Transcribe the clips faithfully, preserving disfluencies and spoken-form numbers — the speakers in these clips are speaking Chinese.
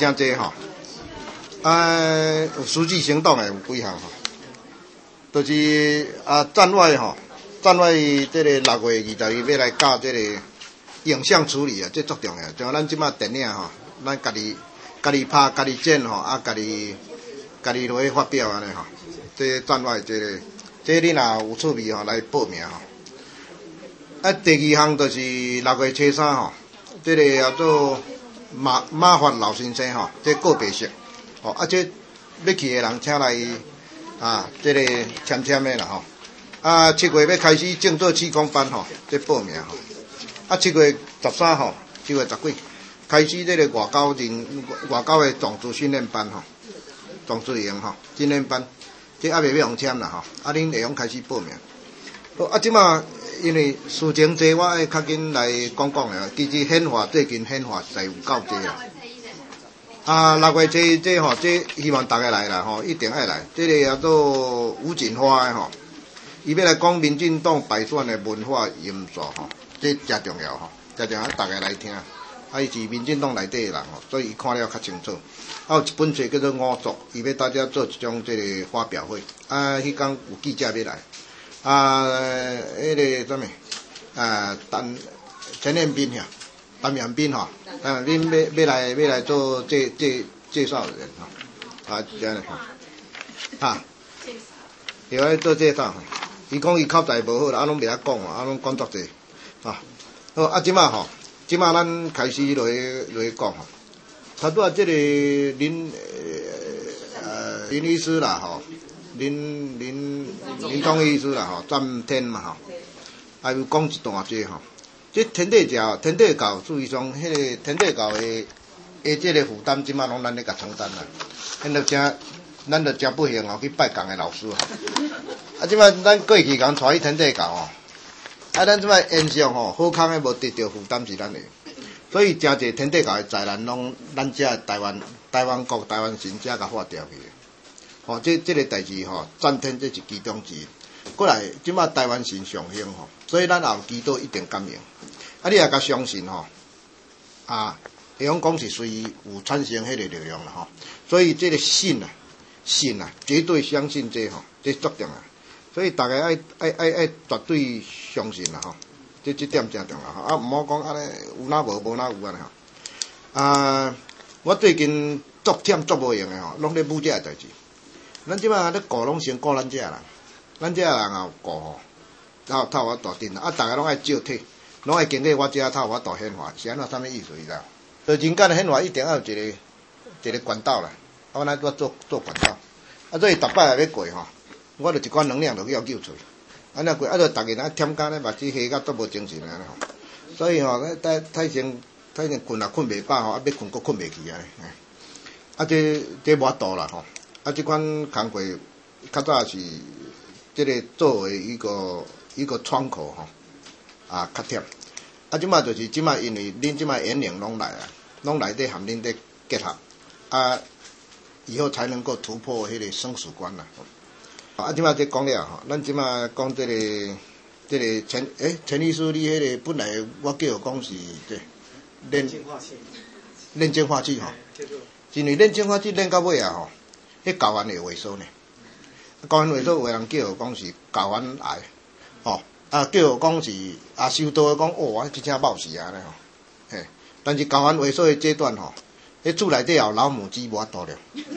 真济吼，啊，有实际行动诶有几项吼，就是啊站外吼，站外即个六月二十二要来教即个影像处理啊，这足重要。像咱即马电影吼，咱家己家己拍、家己剪吼，啊家己家己落去发表安尼吼，这站外即个，这你若有趣味吼来报名吼。啊，第二项就是六月初三吼，即个叫做马马法老先生吼，这告别式，哦啊这要去的人请来啊，这个签签的啦吼。啊，七月要开始正做气功班吼，这报名吼。啊，七月十三号，七月十几开始这个外交人外交的种子训练班吼，种子营吼训练班，这还未要用签啦吼，啊恁会用开始报名。好啊，即马。因为事情多，我爱较紧来讲讲诶。其实显化最近显化实在有够多啦。啊，六月这这吼，这希望大家来啦吼，一定爱来。这个叫做吴锦花诶吼，伊要来讲民进党败选诶文化因素吼，这真重要吼，真重要，大家来听。啊，伊是民进党内底诶人吼，所以伊看了较清楚。啊，有一本册叫做《五作》，伊要大家做一种这个发表会。啊，迄天有记者要来。啊，迄、那个什么啊，陈陈彦斌呀，陈彦斌哈，陈彦斌要要来要来做介介介绍人哈，啊这样的哈，啊，要来做介绍，伊讲伊口才无好啦，啊拢袂晓讲啊，啊拢讲足济，啊，好啊，即马吼，即马咱开始落去落去讲吼，他拄啊，即个林呃林医师啦吼。林林林中医师啦吼，占天嘛吼，还有讲一段这吼，这天地教天地教注意上，迄个天地教的的这个负担，即马拢咱咧甲承担啦。咱着真，咱着真不幸哦，去拜讲的老师吼。啊，即马咱过去共带去天地教吼，啊，咱即马现象吼，好康的无得到负担是咱的，所以真侪天地教的灾难拢咱遮台湾台湾国台湾省遮甲发掉去。吼、哦，这这个代志吼，占天这是其中之一。过来，即马台湾省上兴吼，所以咱也有祈祷一定感应。啊，你也甲相信吼，啊，会用讲是随有产生迄个力量啦吼。所以这个信啊，信啊，绝对相信这吼，这足重要。所以大家爱爱爱爱绝对相信啦吼，这这点真重要吼。啊，毋好讲安尼有哪无无哪有安尼吼。啊，我最近足忝足无用诶吼，拢咧补这个代志。咱即摆咧顾拢先顾咱遮人，咱遮人也有顾吼，透透我大阵啊，大家拢爱照体，拢爱经过我遮透我大显化，是安怎啥物意思伊知？就人间的显化一定要有一个一个管道啦，啊，我咱做做做管道，啊，所以逐摆也要过吼，我着一罐能量着去要救出，安尼过，啊，着逐个人添加咧，目睭下甲足无精神安尼吼，所以吼，太太先太先困也困袂饱吼，啊，要困佫困袂去安尼，啊，这这无法度啦吼。啊，这款工课较早是这个作为一个一个窗口吼，啊，较忝。啊，即马就是即马，因为恁即马年龄拢来啊，拢内底含恁伫结合，啊，以后才能够突破迄个生死关啦。啊，即马这讲了吼，咱即马讲这个这个陈诶陈医师，你迄个本来我叫讲是这练练净化器吼，因为练净化器练到尾啊吼。迄睾丸会萎缩呢，睾丸萎缩有人叫讲是睾丸癌，吼、哦，啊叫讲是啊收到讲哦，啊真正冒死啊咧吼，嘿，但是睾丸萎缩的阶段吼，迄厝内底有老母鸡无法度了，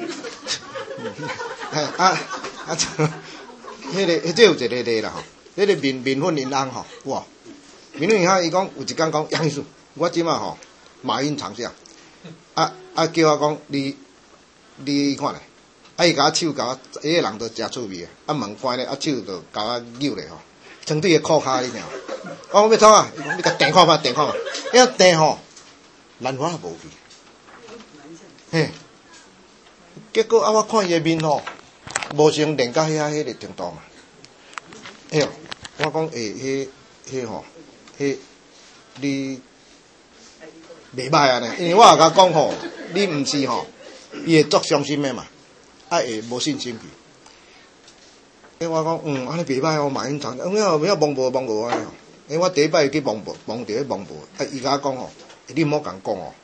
啊啊，迄、那个迄这有一个例啦吼，迄、那个面面粉因翁吼，哇，面粉因翁伊讲有一工讲杨医师，我即马吼马云长相，啊啊叫我讲你你看咧。啊！伊甲我手甲我，迄个人都真趣味啊！啊门关咧，啊手就甲我扭咧吼，床底个裤骹里尔。我讲要创啊！伊讲你甲电看嘛，电看嘛。一电吼，兰花也无去。嘿，结果啊，我看伊个面吼，无像练到遐迄个程度嘛。哎哟，我讲诶，迄迄吼，迄你袂歹啊呢，因为我也甲讲吼，你毋是吼，伊会足伤心诶嘛。啊，会无信心去。诶，我讲，嗯，安尼袂歹哦，马英长，嗯，要要蒙无蒙无安尼吼。诶，我第一摆去蒙无蒙着迄蒙无，啊，伊甲我讲吼，你毋好共讲哦。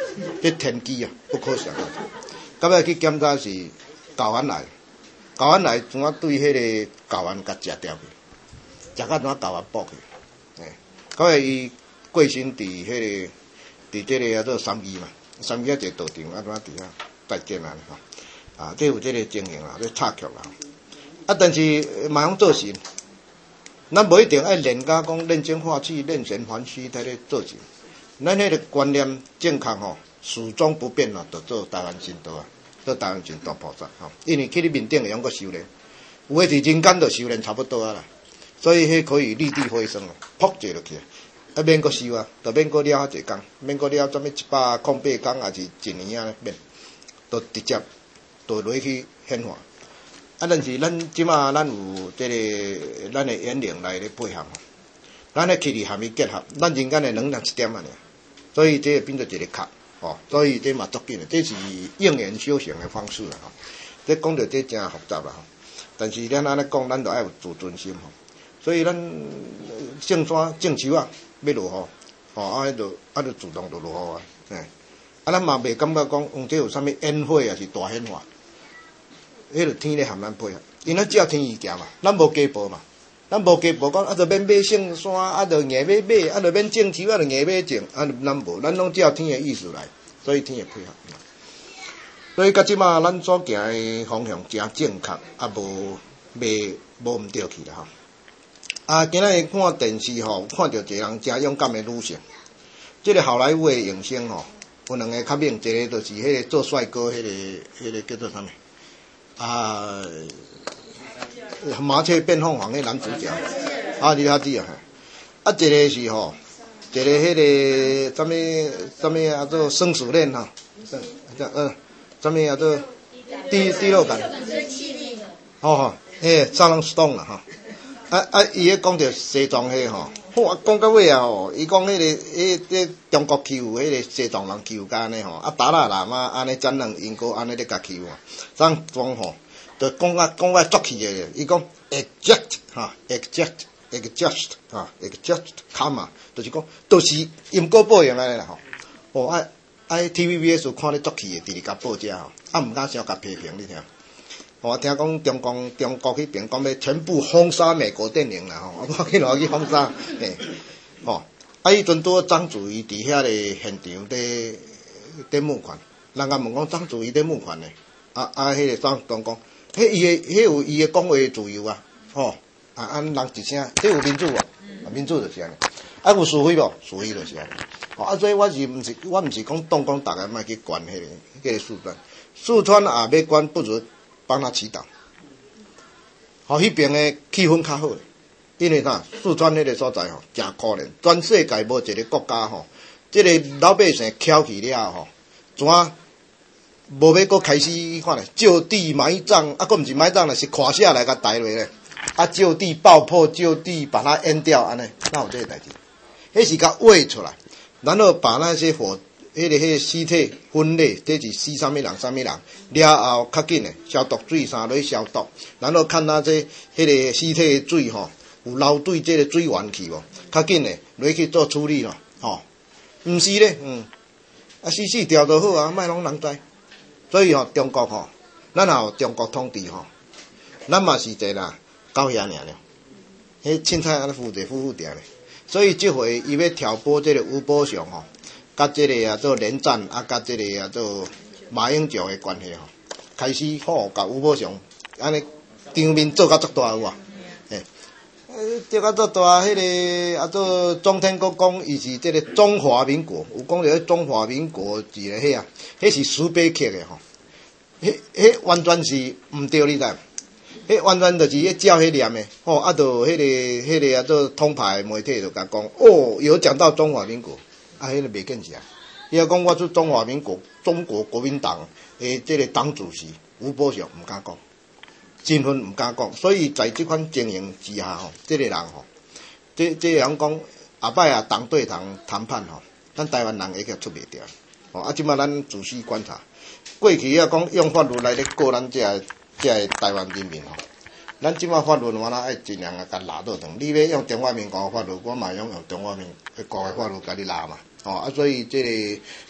这天机啊，不可想象。到尾去检查是睾丸癌，睾丸癌怎啊对迄个睾丸甲食掉去，食到怎啊睾丸爆去，诶，到尾伊过身伫迄个伫这个叫做三义嘛，三义啊一个道场啊怎啊伫遐再见啊吼，啊，这有这个经营啦，这插曲啦，啊，但是嘛用做神。咱无一定爱练甲讲练精化气、练神还虚，在咧做事。咱迄个观念正确吼，始终不变咯，就做台湾神道啊，做台湾神道菩萨吼。因为去你面顶会用个修炼，有诶是人间就修炼差不多啊啦，所以迄可以立地回升咯，扑一落去，啊免个修啊，就免个了遐济工，免个了怎么一百空八工，还是一年啊免，都直接就落去显化。啊，但是咱即马咱有这个咱的眼灵来咧配合，咱的气力含伊结合，咱人间的能量一点啊尔，所以这变做一个壳，吼，所以这嘛足紧的，这是应缘修行的方式啦，吼。这讲到这真复杂啦，吼。但是咱安尼讲，咱就爱有自尊心，吼。所以咱圣山正树啊，要落雨，吼，啊，迄就啊，就自动就落雨啊，嘿。啊，咱嘛袂感觉讲用这有啥物烟火啊，是大显化。迄个天咧含咱配合，因咱只要天意行嘛，咱无家暴嘛，咱无家暴讲啊，就免买圣山，啊，就硬要买，啊，就免种树，啊，就硬要种，啊，咱无，咱拢只要天的意思来，所以天会配合。所以到即马咱所行的方向真正确，啊，无袂无毋对去啦吼。啊，今仔日看电视吼，看到一个人真勇敢的女性，即、這个好莱坞的影星吼，有两个较明，一个就是迄个做帅哥，迄、那个迄、那个叫做啥物？啊，麻雀变凤凰的男主角，啊，李哈基啊，啊，一个是吼，一个迄个什么什么啊做生死恋哈，嗯，什么啊做第第六感，吼吼，诶，沙朗斯顿啦哈，啊啊，伊咧讲着西藏迄吼，我讲到尾啊吼，伊讲迄个迄个中国欺负迄个西藏人欺负甲安尼吼，啊达赖喇嘛安尼怎样因果安尼咧甲欺负啊，咱讲吼，就讲啊讲啊足气诶，伊讲 exact 哈 exact exact 哈 exact karma， 就是讲都是因果报应安尼啦吼，哦啊啊 T V B S 看咧足气诶，直直甲报遮吼，啊毋敢伤甲批评你听。我听讲中共中国迄边讲要全部封杀美国电影啦吼，我去落去封杀，嘿，吼，啊，迄阵拄张祖仪伫遐咧现场咧咧募款，人家问讲张祖仪咧募款咧，啊啊，迄个张东讲，迄伊诶，迄有伊诶讲话自由啊，吼，啊按人一声，这有民主无？啊，民主就是安尼，啊有是非无？是非就是安尼，吼，啊，所以我是毋是我毋是讲当讲大家莫去管迄、那个迄、那个四川，四川也要管不如。帮他祈祷，好，迄边的气氛较好，因为啥？四川迄个所在吼，真可怜，全世界无一个国家吼，即、這個老百姓翘起了吼，怎啊无要搁开始看咧？就地埋葬，啊，搁毋是埋葬咧，是垮下来甲抬落咧，啊，就地爆破，就地把它淹掉，安尼，哪有这个代志？迄是甲挖出来，然后把那些火。迄、那个迄、那个尸體分類，這是死啥物人啥物人，了後較緊誒，消毒水啥落去消毒，然後看那這迄、那個屍體誒水吼，有流對這個水源去無，較緊誒落去做處理咯，吼，毋是咧，嗯，啊死死掉就好啊，莫攏人知，所以吼中國吼，咱也有中國統治吼，咱嘛是一啦，狗遐爾了，迄凊彩安尼負者負負定咧，所以即回伊要挑撥這個吳伯雄吼。甲即個啊做連戰啊，甲即個啊做馬英九誒關係吼，開始吼甲吳伯雄安尼場面做甲足大有啊，誒，做甲足大，迄、那個啊做總統閣講伊是即個中華民國，有講着中華民國字咧迄啊，迄是蘇北克誒吼，迄迄完全是毋對你知，迄完全就是迄照迄念誒，吼啊就迄、那個迄、那個啊做通牌媒體就甲講，哦，有講到中華民國。啊，迄、那個袂見是啊！伊要講我做中華民國中國國民黨誒，即個黨主席吳伯雄毋敢講，真份毋敢講，所以在即款經營之下吼，即、這個人吼，即即人講後擺啊黨對黨談判吼，咱台灣人會個出袂掉，吼啊！即馬咱仔細觀察，過去啊講用法律來咧告咱遮遮台灣人民吼，咱即馬法律我若愛盡量啊甲拉倒轉，你要用中華民國法律，我嘛用用中華民國嘅法律甲你拉嘛。哦啊，所以即、這個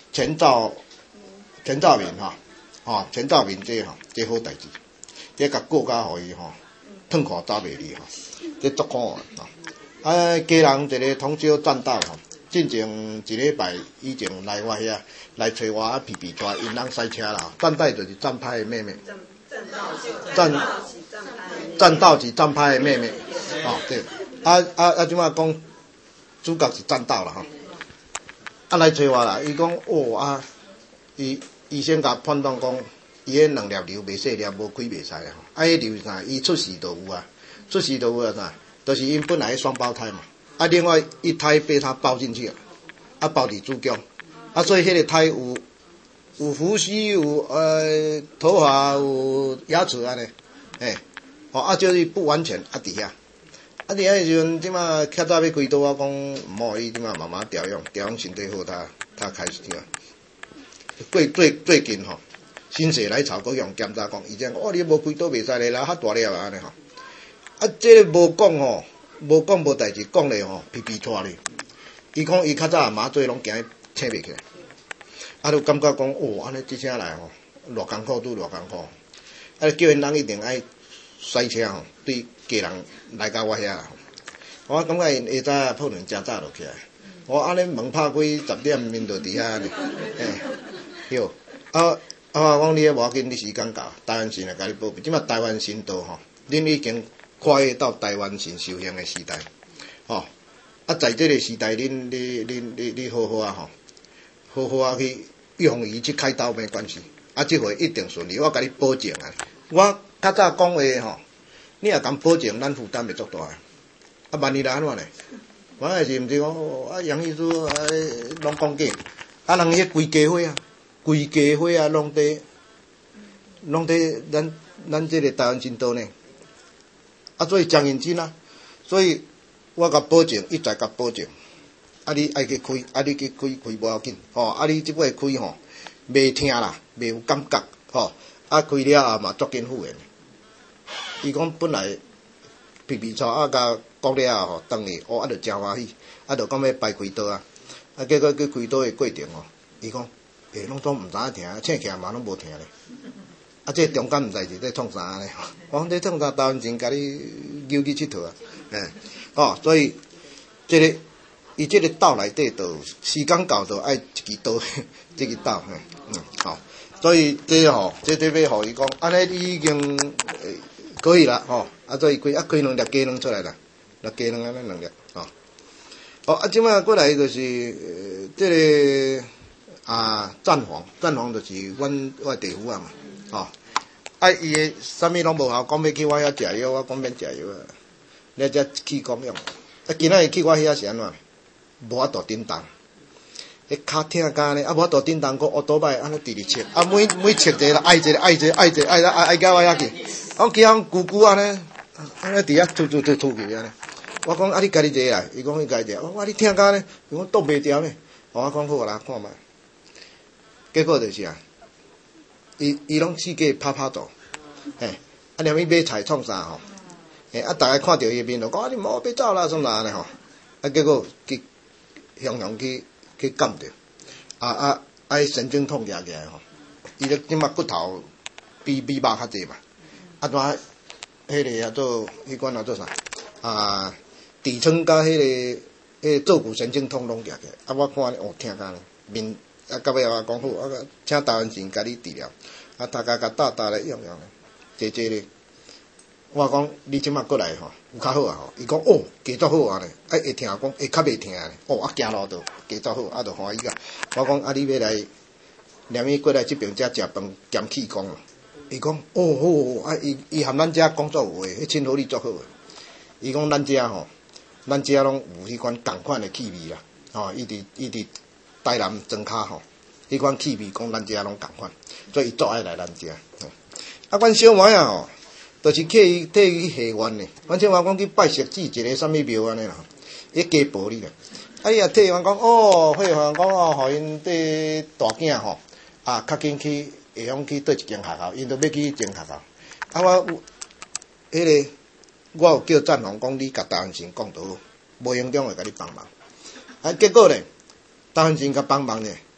前兆前兆面吼，吼前兆面这吼，这好代志，这甲国家互伊吼，脱裤走袂离吼，这足好啊！啊，家人一个通宵战斗吼，进前一礼拜以前来我遐来找我啊，皮皮带因人塞车啦，战斗就是战派的妹妹，战战斗是战派的妹妹，哦对，啊啊啊，即马讲主角是战斗啦吼，啊来找我啦，伊讲哦啊，伊医生甲判断讲，伊迄两粒瘤袂细粒，无开袂使啦吼，啊迄瘤是啥？伊出世就有啊，出世就有啊啥？就是因本来双胞胎嘛，啊另外一胎被他抱进去了，啊抱伫子宫，啊所以迄个胎有有胡须，有呃头发，有牙齿安尼，诶，哦啊就是不完全啊伫遐，啊伫遐时阵即马较早要开刀，我讲毋好，伊即马慢慢调养，调养身体好，他他开始点。最最最近吼，心血来潮，佮用检查讲，伊讲哦你无开刀袂使咧啦，较大粒啊安尼吼。啊，这个无讲吼，无讲无代志，讲咧吼，皮皮拖咧。伊讲伊较早麻醉拢惊醒袂起来，啊，就感觉讲哦，安尼即声来吼，偌艰苦拄偌艰苦，啊，叫因人一定爱塞车吼，对家人来到我遐。我感觉因下早可能真早就起来，我安尼门拍开十點面就伫遐呢，嘿，哟，啊啊，我讲你无要緊，你時間到，台灣神來甲你保庇，即馬台灣神道吼，恁已經跨越到台灣神修行的時代，吼、哦，啊，在這個時代，恁你你你你好好啊吼，好好啊去用伊去開刀沒關係，啊，這回一定順利，我甲你保證啊，我較早講話吼，你若敢保證，咱負擔會足大，啊，萬一來安怎呢？我也是毋是講啊，楊醫師啊，攏講假，啊，人迄規家伙啊，規家伙啊，攏佇攏佇咱咱這個台灣神道呢。啊，所以真認真啊，所以我甲保證，一再甲保證，啊你愛去開，啊你去開開無要緊，吼、哦，啊你即擺開吼，袂疼啦，袂有感覺，吼、哦，啊開了後嘛足緊復原。伊講本來皮皮臭啊，甲講了後吼，當年哦啊就真歡喜，啊就講要排開刀啊，啊結果去開刀的過程吼，伊講誒攏總毋知影疼，醒起來嘛攏無疼咧。啊，這中間毋知是在創啥呢？我講在創啥？台灣神甲你扭去佚佗啊！誒，哦，所以這個伊這個島內底就時間到就愛一支刀，這個島，嗯嗯，好、哦，所以這吼，這這要互伊講，安尼已經可以啦，吼、哦，啊，所以開啊開兩粒雞卵出來啦，粒雞卵安尼兩粒，吼、哦，哦，啊，即擺過來就是、呃、這個啊贊皇，贊皇就是阮我地府啊嘛。哦，啊伊個啥物攏無效，講要去我遐食藥，我講免食藥啊，你才去講用。啊，今仔日去我遐是安怎？無法度叮當，迄骹疼甲呢，啊無法度叮當，個烏多擺安尼直直切，啊每每切一個啦，挨一個挨一個挨一個挨挨挨到我遐去，我見人咕咕安尼，安尼佇遐突突突突去安尼。我講啊你家己坐來，伊講伊家己坐，我講你疼甲呢，伊講擋袂牢呢，我講好啦，看覓，結果就是啊。伊伊攏四界拍拍倒，嘿，啊連伊買菜創啥吼，嘿，啊逐個看到伊面就講啊你莫要走啦，什麼安尼吼，啊結果去向向去去撳着，啊啊啊神經痛起起來吼，伊咧即馬骨頭比比肉較濟嘛，啊怎迄個啊做迄款啊做啥啊底層甲迄個迄個坐骨神經痛攏起起來，啊我看哦聽甲面。啊，到尾我講好，啊，請台灣神甲你治療，啊，大家甲搭搭來用用，坐坐咧。我講你即馬過來吼，有較好啊吼。伊講哦，加足好啊咧，啊會疼講會較袂疼咧，哦啊行路就加足好，啊就歡喜啊。我講啊，你要來，連伊過來即邊遮食飯兼氣功咯。伊講哦好，啊伊伊含咱遮講足有誒，迄親和力足好誒。伊講咱遮吼，咱遮攏有迄款共款誒氣味啦，吼，伊佇伊佇。台南莊卡吼，迄款氣味講咱遮攏共款，所以伊足愛來咱遮。啊，阮小妹啊吼，就是替伊替伊下願呢。阮小妹講去拜石子一個啥物廟安尼啦，迄家婆哩啦。啊，伊也替阮講哦，迄個講哦，互因啲大囝吼，啊，較緊去會曉去倒一間學校，因都要去一間學校。啊，我有迄個，我有叫贊皇講你甲台灣神講倒，無影響會甲你幫忙。啊，結果咧。台灣神甲幫忙呢，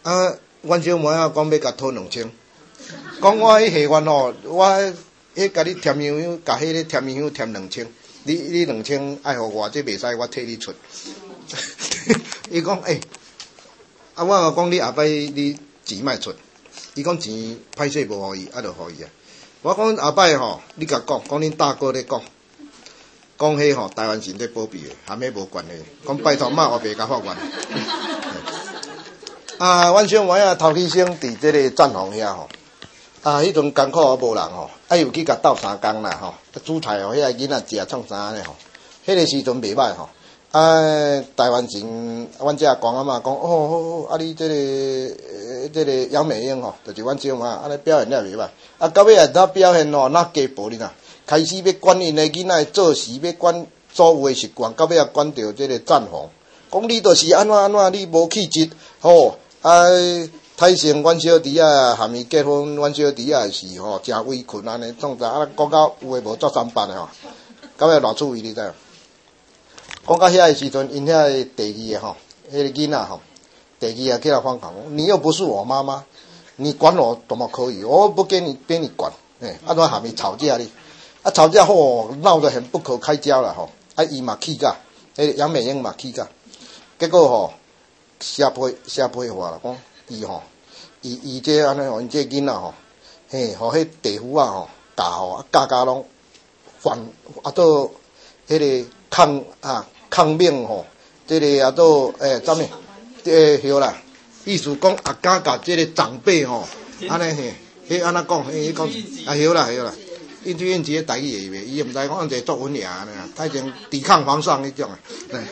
啊，阮小妹啊讲要甲讨两千，讲我迄下愿吼，我迄甲你添香香，甲迄个添香添两千，你你两千爱互我，这袂使我替你出。伊讲诶，啊我讲你后摆你钱莫出，伊讲钱歹势无互伊，啊就互伊啊。我讲后摆吼，你甲讲，讲恁大哥咧讲，讲迄吼台湾神咧保庇的，含迄无关系。讲拜托莫后白甲法官。啊，阮小妹啊，头起先伫即个战房遐吼，啊，迄阵艰苦啊无人吼，啊又去甲斗三工啦吼，煮菜吼，迄个囡仔食创啥呢吼，迄个时阵袂歹吼。啊，台湾前，阮遮公阿嬷讲，哦，啊，你即、这个，呃，即、这个杨美英吼，就是阮小妹，安尼表现了袂歹。啊，到尾啊，他表现吼，哪家暴你呐？开始要管因的囡仔做事，要管所有的习惯，到尾啊，管到即个战房，讲你就是安怎安怎，你无气质，吼，啊，太成阮小弟啊，含伊结婚，阮小弟啊是吼，真委屈安尼，创啥啊，讲到有诶无做三八的吼，到尾偌注意你知？讲到遐个时阵，因遐个第二个吼，迄个囡仔吼，第二个起来反抗，你又不是我妈妈，你管我怎么可以？我不给你给你管，哎，啊，都还没吵架哩，啊，吵架后闹得很不可开交了吼，啊，伊嘛气甲，迄个杨美英嘛气甲，结果吼，写批写批话啦，讲伊吼，伊伊这安尼吼，因这囡仔吼，嘿，互迄地府啊吼教吼，啊教教拢反啊到迄个抗啊。抗命吼，这个啊都诶，怎么诶晓啦？意思讲啊，敢甲这个长辈吼，安尼嘿，迄安怎讲？迄讲啊晓啦晓啦，因对因这个台语会袂，伊毋知讲这作文尔呢，太像抵抗皇上迄种啊。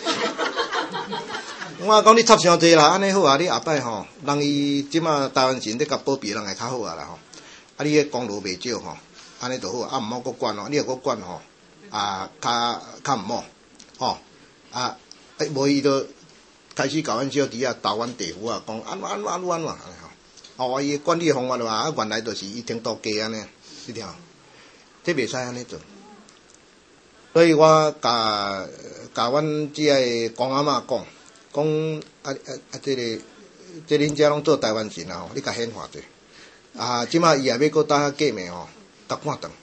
我讲你插伤济啦，安尼好啊，你后摆吼，人伊即马台湾神咧甲保庇人会较好啊啦吼，啊你迄功劳袂少吼，安尼就好啊，毋好搁管哦，你若搁管吼，啊较较毋好，吼。啊，诶，无伊就开始甲阮小弟啊，斗阮地府啊，讲安怎安怎安怎安怎安尼吼，哦，伊管理方法话啊，原来就是伊听到家安尼，你听，这袂使安尼做。所以我甲甲阮即个公阿嬷讲，讲啊啊啊，这个这恁遮拢做台湾神啊吼，你甲显化者，啊，即马伊也要搁搭过暝吼，甲赶顿。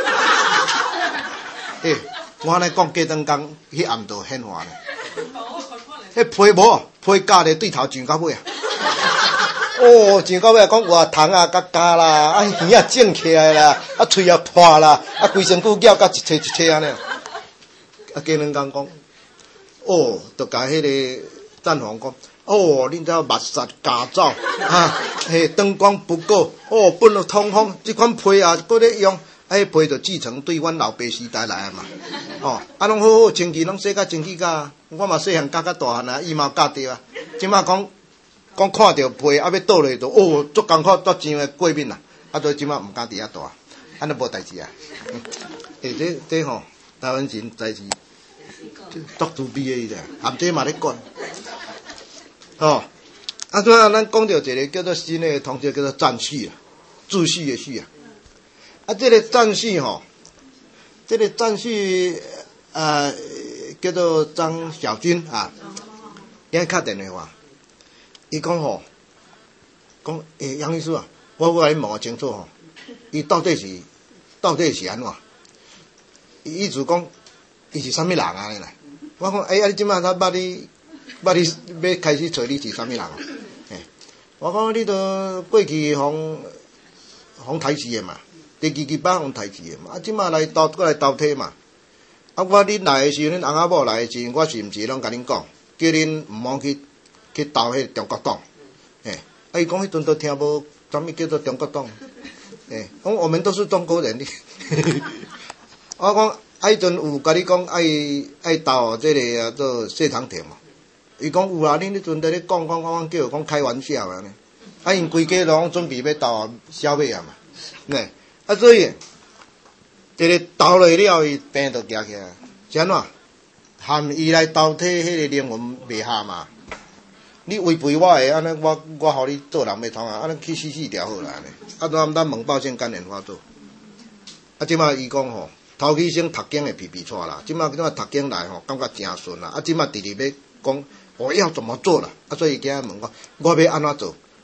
诶。我安尼讲，过顿工，迄暗道显化咧。迄批无，批教咧对头上到尾啊！哦，上到尾讲活虫啊，甲加啦，啊耳啊肿起来啦，啊喙啊破啦，啊规身躯咬甲一撮一撮安尼。啊，过两工讲，哦，就甲迄个战房讲，哦，恁遮目杀家走啊，嘿灯光不够，哦，本了通风，即款批啊，搁咧用。迄批就继承对阮老爸时代来啊嘛，哦，啊拢好好清气，拢洗甲清气甲，我嘛细汉教甲大汉啊，伊嘛教着啊。即马讲讲看着批啊要倒落就哦，足艰苦足上诶过敏啦，啊所以即马毋敢伫遐大，安尼无代志啊。诶，这这吼台湾神代志足自卑诶伊咧，含这嘛咧管，哦，啊对啊，咱讲着一个叫做新诶同学叫做赞序啊，秩序诶序啊。啊，这个战士吼，这个战士呃叫做张小军啊，伊敲电话，伊讲吼，讲诶杨医师啊，我我来问清楚吼，伊到底是到底是安怎？伊意思讲伊是啥物人啊？尼啦？我讲哎啊，你即摆他捌你捌你要开始找你是啥物人？诶，我讲你都过去互互台视诶嘛。第二期班用台字的嘛，啊，即马来斗过来斗替嘛。啊，我恁来的时候，恁翁仔某来的时候，我是毋是拢甲恁讲，叫恁毋好去去斗迄中国党，诶，啊，伊讲迄阵都听无，啥物叫做中国党，诶，讲我们都是中国人的。我讲啊，迄阵有甲你讲爱爱斗即个啊做谢长廷嘛，伊讲有啊，恁迄阵在咧讲讲讲叫讲开玩笑安尼，啊，因规家拢准备要斗啊消灭啊嘛，呢。啊，所以，这个斗落了，伊病就惊起来，是安怎？含伊来斗替迄个灵魂袂合嘛？你违背我的，安尼我我互你做人袂通啊，安尼去死死条好啦安尼。啊，咱咱问报性干莲花做。啊，即马伊讲吼，头起先读经会皮皮错啦，即马即马读经来吼，感觉真顺啦。啊，即马直直要讲我要怎么做啦？啊，所以今日问我，我要安怎做？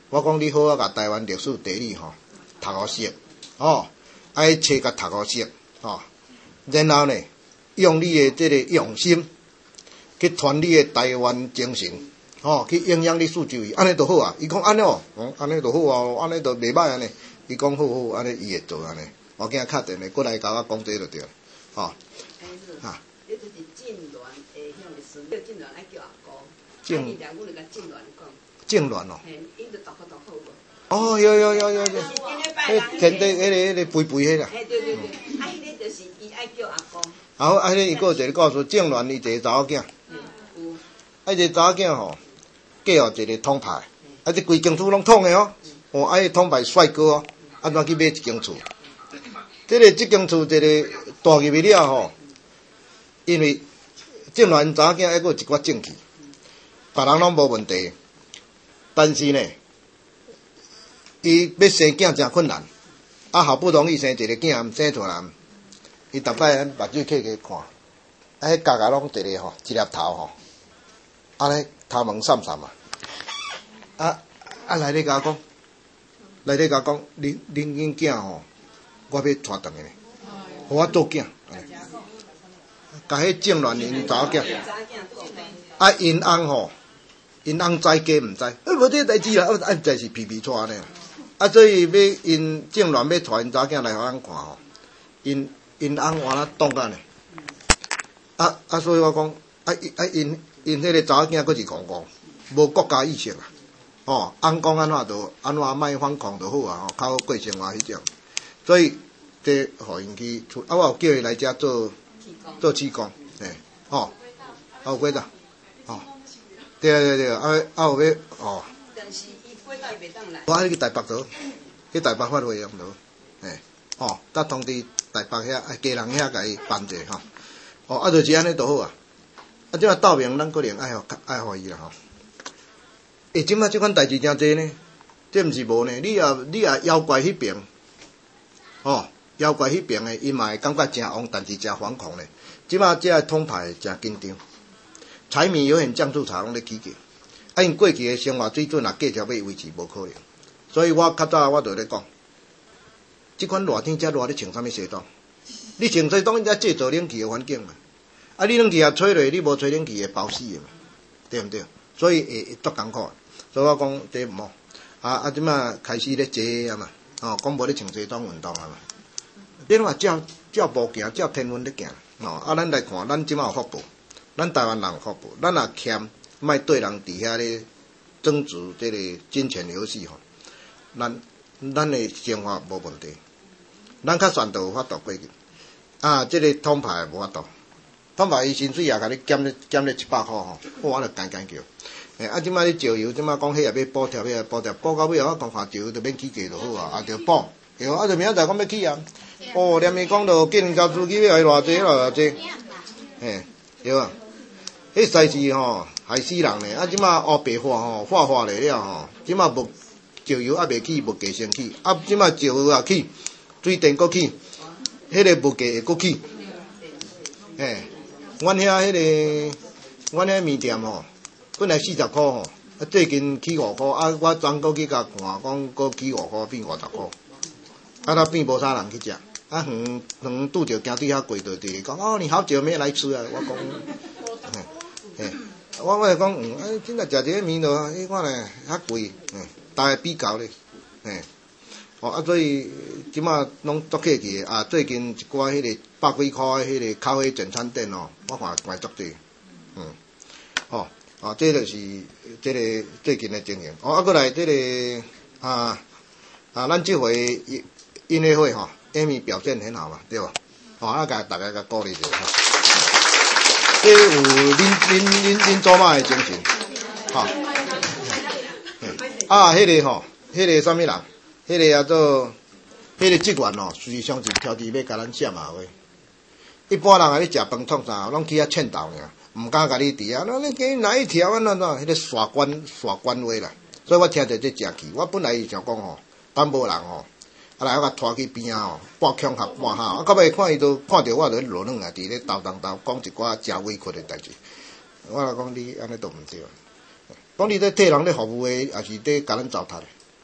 我讲你好啊，甲台湾历史地理吼读好熟，哦，爱册甲读好熟，哦，然后呢，用你的这个用心去传你的台湾精神，哦，去影响你四周围，安尼就好啊。伊讲安尼哦，哦，安尼就好啊，安尼就袂歹安尼。伊讲好好，安尼伊会做安尼。我惊敲电话过来甲我讲这就对了，哦，啊。 你就是政乱诶，向的事，你政乱爱叫阿公， 政， 你俩我就甲政乱讲。 政乱哦。 嘿，因就读好读好无。 哦，有有有有有。迄天地迄个迄个肥肥迄个。 嘿，对对对，啊，迄个就是伊爱叫阿公。 啊，啊，迄个伊个有一个故事，政乱伊一个查某囝， 有。 啊，一个查某囝吼，嫁互一个统派，啊，这规间厝拢统的哦，哦，啊，迄统派帅哥哦，安怎去买一间厝？这个这间厝一个大入去了吼，因为政乱查某囝还佫有一寡正气，别人拢无问题，但是呢，伊要生囝真困难，啊，好不容易生一个囝，生出来，伊逐摆目睭起去看，啊，迄家家拢一个吼，一粒头吼，安尼头毛散散啊，啊啊来咧甲我讲，来咧甲我讲，恁恁恁囝吼。我要带回去，互我做囝，甲迄政乱因查某囝，啊因翁吼，因翁知家毋知，啊无这代志啦，啊啊在是皮皮带呢，啊所以要因政乱要带因查某囝来互咱看吼，因因翁换咱当干呢，啊啊所以我讲，啊啊因因迄个查某囝佫是戆戆，无国家意识啊，哦，翁讲安怎就安怎莫反抗就好啊，吼，较好过生活迄种。所以，这互因去出，啊，我有叫伊来遮做做气功，嘿，哦，啊有轨道，哦，对对对，啊啊有要，哦。 但是伊轨道伊袂当来。 我爱去台北倒，去台北发会用倒，嘿，哦，甲通知台北遐，啊家人遐甲伊办者吼，哦，啊就是安尼就好啊，啊即马道明咱可能爱互爱互伊啦吼，诶，即马即款代志诚济呢，这毋是无呢，你也你也妖怪迄边。哦，妖怪迄边诶，伊嘛会感觉真旺，但是真惶恐咧。即马这个统派真紧张，柴米油盐酱醋茶拢咧起价，啊，因过去诶生活水准也继续要维持无可能。所以我较早我就咧讲，即款热天遮热，你穿啥物西装？你穿西装，你才制造冷气诶环境嘛。啊，你冷气也吹落，你无吹冷气会包死诶嘛，对毋对？所以会会足艰苦。所以我讲这毋好。啊啊，即马开始咧坐啊嘛。哦，讲无咧穿西装运动啊嘛，你拢话照照步行，照天文咧行，哦，啊，咱来看，咱即马有福报，咱台湾人有福报，咱若欠，莫对人伫遐咧争执这个金钱游戏吼，咱咱诶生活无问题，咱较选择有法度过去，啊，这个统派无法度，统派伊薪水也甲你减咧减咧一百箍吼，我就干干叫。诶，啊！即摆咧石油，即摆讲迄也要补贴，迄个补贴，补到尾后我讲下石油就免起价就好啊，啊，着补，对啊，着明仔载讲要起啊，哦，连伊讲着今年交资金要来偌济，偌济，嘿，对啊，迄赛事吼害死人咧，啊，即摆乌白化吼化化来了吼，即摆无石油还未起，无价先起，啊，即摆石油也起，水电搁起，迄个物价会搁起，嘿，阮遐迄个，阮遐面店吼。本来四十块吼，啊最近起五块，啊我昨过去甲看，讲搁起五块变五十块，啊他变无啥人去食，啊远远拄着行对遐过就伫讲哦你好久没来吃啊，我讲，嘿，嘿，我我讲嗯，啊今仔食一个面咯，你看咧较贵，嗯，大家比较咧，嘿，哦啊所以即马拢足客气啊，最近一寡迄个百几块迄个咖啡简餐店哦，我看卖足济，嗯，哦。哦，这就是这个最近的情形。哦，啊，过来这个啊啊，咱这回音乐会吼 ，Amy 表现很好嘛，对吧？哦，啊，甲大家甲鼓励一下。这有恁恁恁恁祖妈的精神，哈、哦。啊，迄、那个吼，迄、那个啥物人？迄、那个叫做迄、那个职员哦，实际上是挑剔要甲咱写嘛话。一般人啊，咧食饭创啥，拢去遐欠斗尔。毋敢甲你伫啊，那你给哪一条啊？那那迄个耍官耍官话啦，所以我听着这真气。我本来想讲吼，等无人吼，啊来我甲拖去边啊吼，半腔合半下，啊到尾看伊都看着我就落软啊，伫咧斗斗斗讲一寡真委屈的代志。我来讲你安尼都毋对，讲你咧替人咧服务的，也是咧甲咱糟蹋的。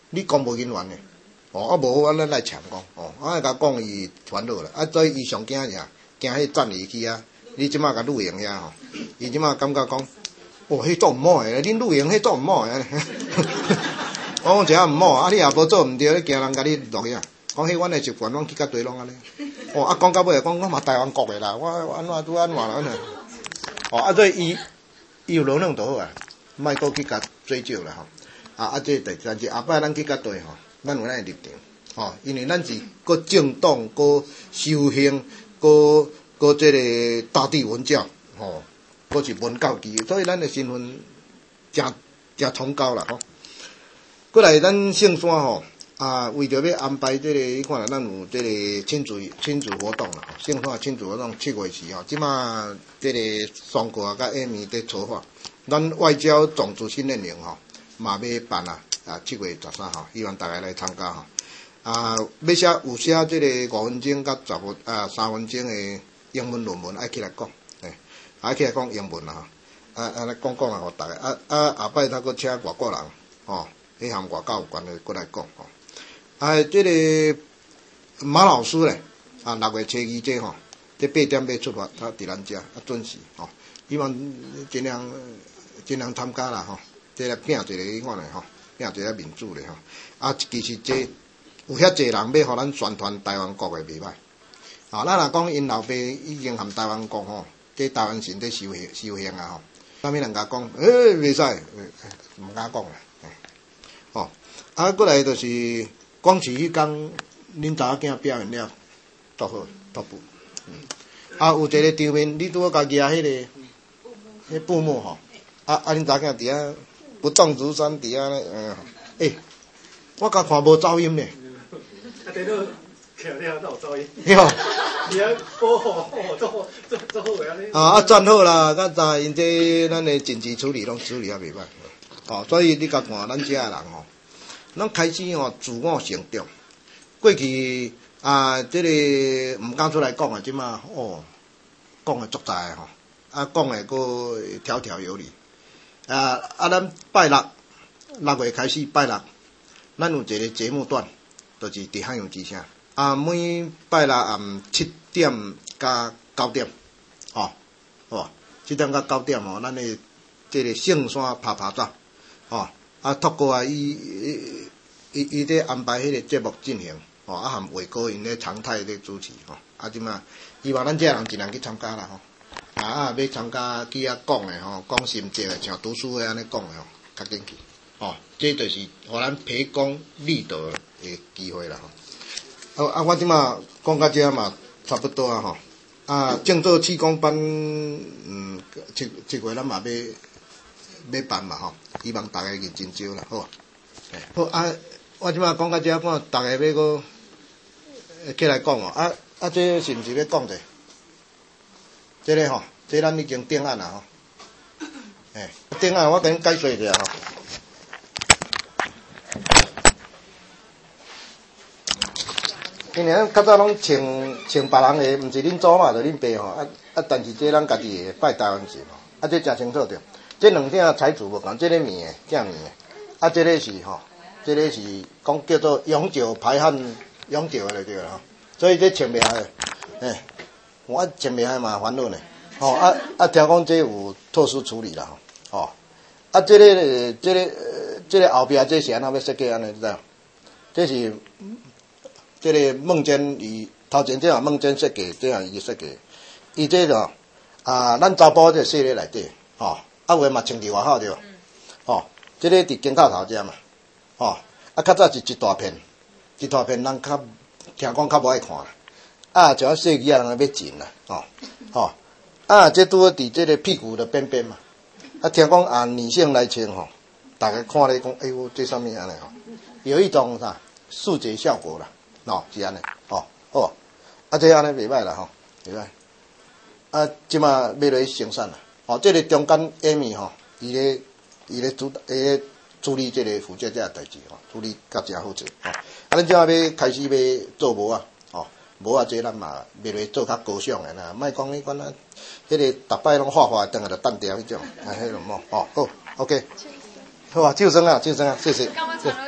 你公务人员呢？哦，啊无我咱来抢讲，哦，我甲讲伊烦恼啦，啊，所以伊上惊啥？惊迄赞离去啊！你即马甲露营遐吼，伊即马感觉讲，哦，迄做毋好诶，恁露营迄做毋好诶。我讲一下毋好，啊，你也无做毋对，你惊人甲你录影。讲迄阮诶习惯，阮去甲对拢安尼。哦，啊，讲到尾讲，我嘛台湾国诶啦，我安怎拄安怎啦？哦，啊，所以伊伊有容忍就好啊，莫搁去甲追究啦吼。啊啊，这第三是后摆咱去甲对吼，咱有咱诶立场吼，因为咱是搁政党、搁修行、搁搁这个大地文教吼，搁是文教机，所以咱诶身份真真崇高啦吼。过来咱圣山吼。啊，为着要安排这个，你看啦，咱有这个亲子亲子活动啦，圣山亲子活动七月时吼，即马这个双国甲艾米在筹划，咱外交种族训练营吼，嘛要办啦，啊七月十三号，希望大家来参加吼。啊，要写有写这个五分钟甲十分啊三分钟的英文论文，爱起来讲，诶，爱起来讲英文啦吼，啊啊来讲讲啊，互大家啊啊后摆他搁请外国人吼，迄项外交有关的过来讲吼。啊，这个马老师咧，啊，六月初二这吼，这八点要出发，他伫咱遮啊准时吼，希望尽量尽量参加啦吼，这来拼一个你看咧吼，拼一个民主咧吼，啊，其实这有遐济人要互咱宣传台湾国诶袂歹，啊，咱若讲因老爸已經含台湾國吼，這台灣神在修行修行啊吼，啥物人甲講，誒袂使，毋敢講啦，吼，啊，過來就是光是迄工，恁查某囝表現了，足好，足步，啊，有一個場面，你拄好甲舉迄個，迄布幕吼，啊啊，恁查某囝佇遐不動如山佇遐咧，嗯，誒，我甲看無噪音呢。 啊，對都徛了都有噪音。 對哦。 你啊，保護保護做好做做好個安尼。 啊啊，讚好啦，甲知因這咱的緊急處理攏處理啊袂歹。哦，所以你甲看咱遮個人吼，咱開始吼自我成長。過去啊，這個毋敢出來講啊，即馬哦，講的足在吼，啊講的佫條條有理。啊啊，咱拜六六月開始拜六，咱有一個節目段。就是佇海洋之聲，啊，每拜六暗七點加九點，吼，好，七點加九點吼，咱的這個聖山爬爬走，吼，啊，透過啊，伊伊伊伊咧安排迄個節目進行，吼，啊，含偉哥因咧常態咧主持，吼，啊，即嘛，希望咱這人盡量去參加啦，吼，啊啊，要參加去遐講的吼，講心跡的，像讀書的安尼講的吼，較緊去，吼，這就是互咱培功立德的機會啦吼，啊啊！我即馬講到這嘛，差不多啊吼。啊，正做氣功班，嗯，七七月咱嘛要要辦嘛吼，希望大家認真招啦，好。好啊，我即馬講到這，看大家要個起來講哦。啊啊，這是毋是要講者？這個吼，這咱已經定案啦吼。誒，定案我甲恁解說一下吼。因為咱較早攏穿穿別人個，毋是恁祖嘛，就恁爸吼，啊啊，但是這咱家己個拜台灣神吼，啊，這誠清楚着。這兩件彩主無共，這個麵個正麵個，啊，這個是吼，這個是講叫做永久排汗永久個就對啦吼。所以這穿袂下，誒，我穿袂下嘛煩惱呢，吼啊啊，聽講這有特殊處理啦吼，吼，啊，這個這個這個後壁這是安怎要設計安尼，你知影？這是。這個夢間伊頭前這樣夢間設計，這樣伊設計，伊這個啊，咱查甫這寫咧內底，吼，啊有誒嘛穿佇外口對吧？吼，這個佇肩胛頭遮嘛，吼，啊較早是一大片，一大片人較聽講較無愛看，啊就要細字啊人要緊啦，吼，吼，啊這拄好佇這個屁股的邊邊嘛，啊聽講按女性來穿吼，大家看咧講，哎呦這上面安尼吼，有一種啥視覺效果啦。喏，是安尼，吼，好，啊，這安尼袂歹啦，吼，袂歹，啊，即馬要落去生產啦，吼，這個中間艾米吼，伊咧伊咧主伊咧處理這個負責這個代志吼，處理較誠好勢，吼，啊，咱即馬要開始要做無啊，吼，無啊，這咱嘛要落去做較高尚誒啦，莫講你講啊，迄個逐擺攏畫畫，等下就單調迄種，啊，迄種冇，吼，好 ，OK， 好啊，掌聲啊，掌聲啊，謝謝。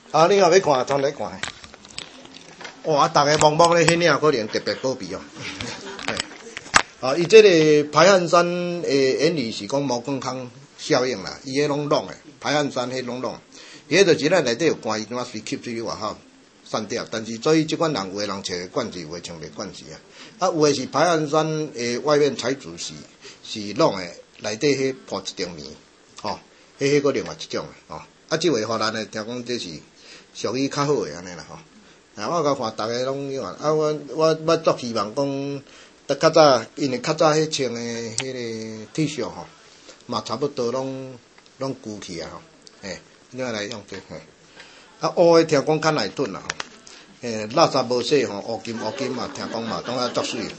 啊，你若要看，通来看。哇，逐个茫茫咧，迄领可能特别保庇哦。啊，伊这个排汗山诶原理是讲毛根康效应啦，伊迄拢拢诶，排汗山迄拢拢，伊迄就是咱内底有关，伊怎啊随吸出去外口散掉。但是所以即款人有诶人找罐子，有诶穿袂罐子啊。啊，有诶是排汗山诶外面彩纸是是拢诶，内底迄铺一层棉，吼、哦，迄迄个另外一种诶，吼、哦。啊，即位荷兰诶，听讲这是属于较好诶安尼啦，吼、哦。啊，我甲看逐个拢样啊，我我我足希望讲。得较早，因为较早迄穿诶迄个 T 恤吼，嘛差不多拢拢旧去啊吼，诶，你来用这嘿。啊，乌诶听讲较耐炖啦吼，诶，垃圾无洗吼，乌金乌金嘛，听讲嘛，当然足水。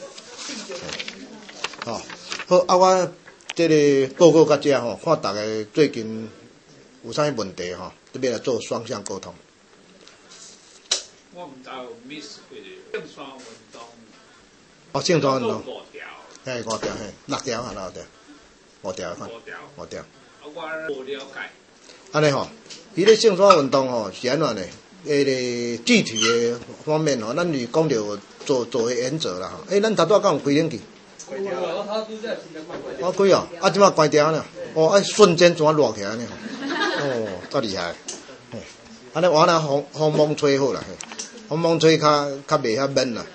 吼，好啊，我这个报告到这吼，看大家最近有啥问题吼，特别来做双向沟通。 我毋知有 miss 过正双运动。 哦，正常运动， 五条， 嘿，五条，嘿，六条啊，六条，五条看， 五条， 五条。 啊，我无了解。 安尼吼，伊咧性耍运动吼是安怎呢？诶咧具体诶方面吼，咱是讲着做做诶原则啦吼。诶，咱头拄仔敢有开冷气？我开哦，啊，即摆关掉呢。哦，啊，瞬间怎啊热起来呢？哦，够厉害。嘿，安尼我那风风风吹好啦，嘿，风风吹较较袂遐闷啦。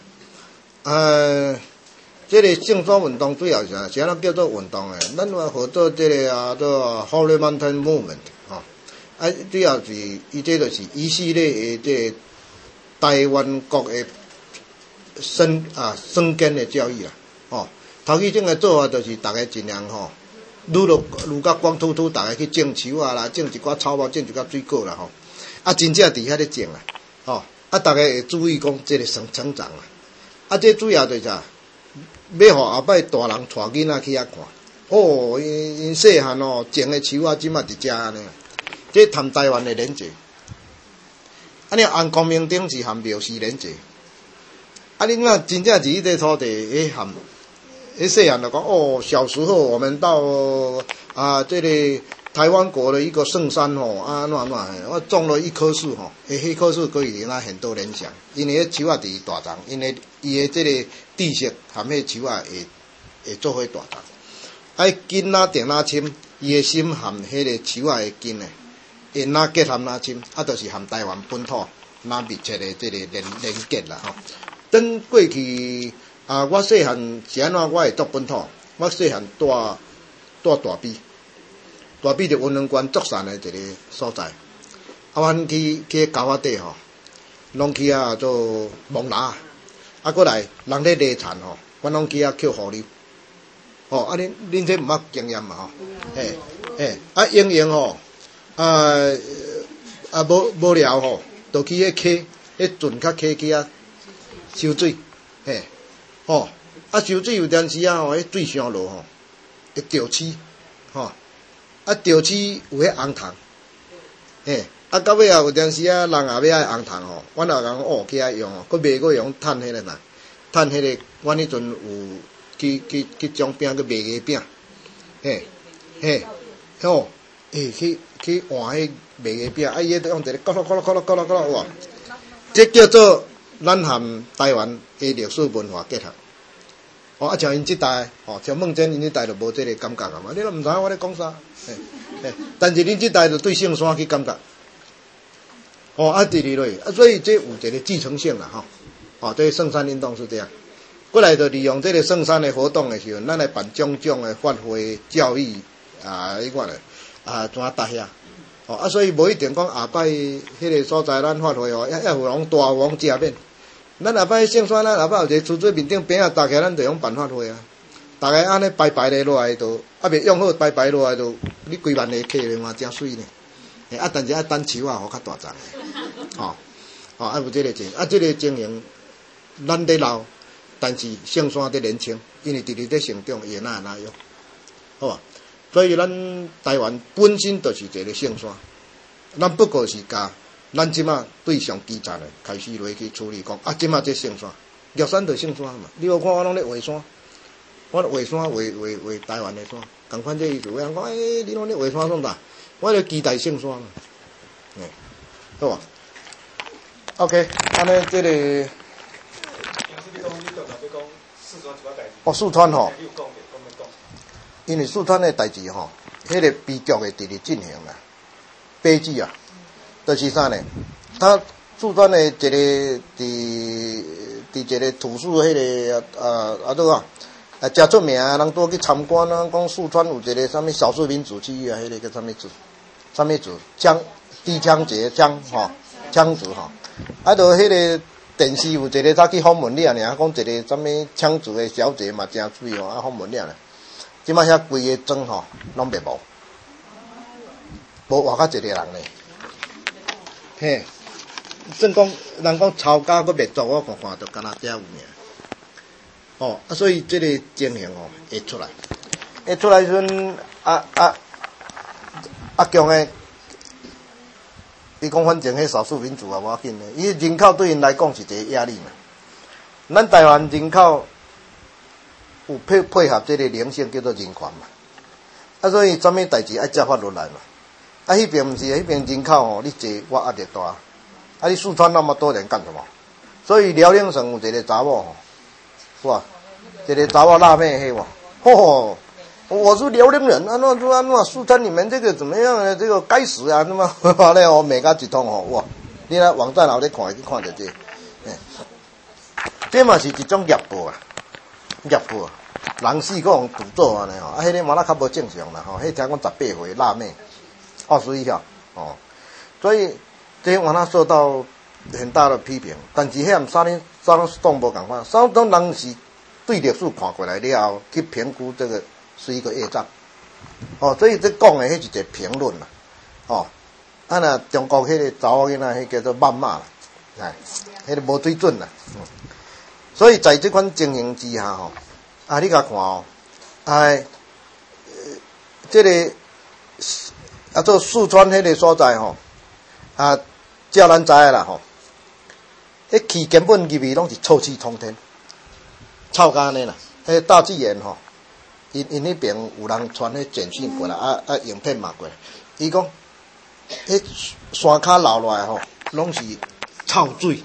呃，这个性耍运动主要是啥？是安怎叫做运动诶？咱话号做这个啊，做 Holy Mountain Movement 吼、哦。啊，主要是伊这就是一系列诶，这台湾国诶生啊生根诶教育啦。哦，头起种诶做法就是大家尽量吼，愈落愈较光秃秃，大家去种树啊啦，种一寡草包，种一寡水果啦吼。啊，真正伫遐咧种啦，吼。啊，大家会注意讲这个成成长啦。啊，这主要就是啥？要互后摆大人带囡仔去遐看。哦，因因细汉哦，种的树啊，即马伫遮安尼。这谈台湾的连结。啊，你按光明顶是含庙是连结。啊，你若真正是迄块土地，迄含，迄细汉就讲哦，小时候我们到啊这里台湾国的一个圣山吼，啊怎怎，我种了一棵树吼，诶，迄棵树可以让很多联想，因为迄树啊伫大丛，因为伊的这个地色含迄树啊会会做伙大丛。啊，根仔定仔深，伊的心含迄个树啊的根诶，会哪结含哪深，啊，就是含台湾本土哪密切的这个连连结啦吼。等过去啊，我细汉是安怎，我会读本土，我细汉住住大陂。大陂就云林县竹山的一个所在，啊，阮去去沟仔底吼，拢去啊做蒙拿，啊，过来人咧犁田吼，阮拢去啊捡河流，吼，啊，恁恁这毋捌经验嘛吼，嘿，嘿，啊，用用吼，啊啊无无聊吼，就去迄溪，迄圳较溪去啊收水，嘿，吼，啊收水有阵时啊吼，迄水上落吼，会掉漆，吼。啊，钓起有迄红糖，嘿，啊，到尾啊有阵时啊，人也要爱红糖吼，阮也讲学起来用哦，佮卖个用趁迄个呐，趁迄个，阮迄阵有去去去种饼，佮卖个饼，嘿，嘿，吼，诶，去去换迄卖个饼，啊，伊迄用一个咕噜咕噜咕噜咕噜咕噜哇，这叫做咱含台湾的历史文化结合。哦，啊，像因即代，哦，像孟真因即代就无即个感觉啊嘛，你都毋知我咧讲啥，嘿，嘿，但是恁即代就对圣山去感觉，哦，啊，第二类，啊，所以这有一个继承性啦，吼、哦，哦，这个圣山运动是这样，过来就利用这个圣山的活动的时候，咱来办种种的发挥教育啊，迄款的啊，怎搭遐，哦，啊，所以无一定讲下摆迄个所在咱发挥哦，要要有人大有人食面。咱下摆圣山，咱下摆有一个厝水面顶边啊搭起来，咱就用办法会啊。大家安尼排排咧落来都，啊未用好排排落来都，你规万个客咧嘛真水呢。诶，啊但是啊等树啊，好较大丛诶，吼、哦，吼、哦、啊有这个情，啊这个经营，咱得老，但是圣山得年轻，因为直直在成长，伊哪哪用，好吧？所以咱台湾本身就是一个圣山，咱不过是甲。咱即马对上基层诶，开始落去处理讲，啊，即马这圣山，玉山就圣山嘛。你有看我拢咧画山，我画山画画画台湾诶山，共款这意思。有人讲，诶、欸，你拢咧画山创啥？我咧期待圣山嘛。诶， 好吧 ？OK， 安尼这个。哦，四川吼，因为四川的代志吼，迄个悲剧会直直进行啦，悲剧啊，就是啥呢？他四川的一个伫伫一个图书迄个呃啊多啊，啊真出名，人都去参观啊，讲四川有一个啥物少数民族区域啊，迄个叫啥物族？啥物族？江低羌节羌吼，羌族吼，啊，就迄个。电视有一个早去访问了尔，讲一个什么羌族的小姐嘛真水哦，啊访问了咧。即摆遐规个庄吼拢灭无，无活到一个人咧。嘿，算讲人讲抄家佫灭族，我看看着敢若遮有尔。哦，啊所以即个情形哦会出来，会出来时阵啊啊啊强诶。伊讲反正迄少数民族啊，无要紧诶，伊人口对因来讲是一个压力嘛。咱台湾人口有配配合这个灵性叫做人权嘛，啊，所以什么代志爱照法律来嘛。啊，迄边毋是，迄边人口吼，你坐我压力大，啊，你四川那么多人干什么？所以辽宁省有一个查某吼，是吧？一个查某辣妹迄个，吼吼。我是辽宁人，啊，那那那四川你们这个怎么样呢？这个该死啊！那么完了哦，每个一通哦，哇！你那网站后咧看去看着这，哎，这嘛是一种业报啊，业报啊，人死个用赌做安尼吼，啊，迄个嘛那较无正常啦吼，迄听讲十八岁辣妹，二十一下哦，所以这往他受到很大的批评，但是迄三年三动无共款，三种人是对历史看过来了后去评估这个。是一个业障，哦，所以这讲的迄是一个评论啦，哦，啊那中国迄个查某囡仔，迄叫做谩骂啦，哎，迄个无水准啦，嗯，所以在这款情形之下吼，啊，你甲看哦，哎，这个啊做四川迄个所在吼，啊，照咱知啦吼，迄气根本入去拢是臭气冲天，臭甲安尼啦，迄大自然吼。因因迄边有人传迄简讯过来，啊啊影片嘛过来，伊讲，迄山骹流落来吼，拢是臭水。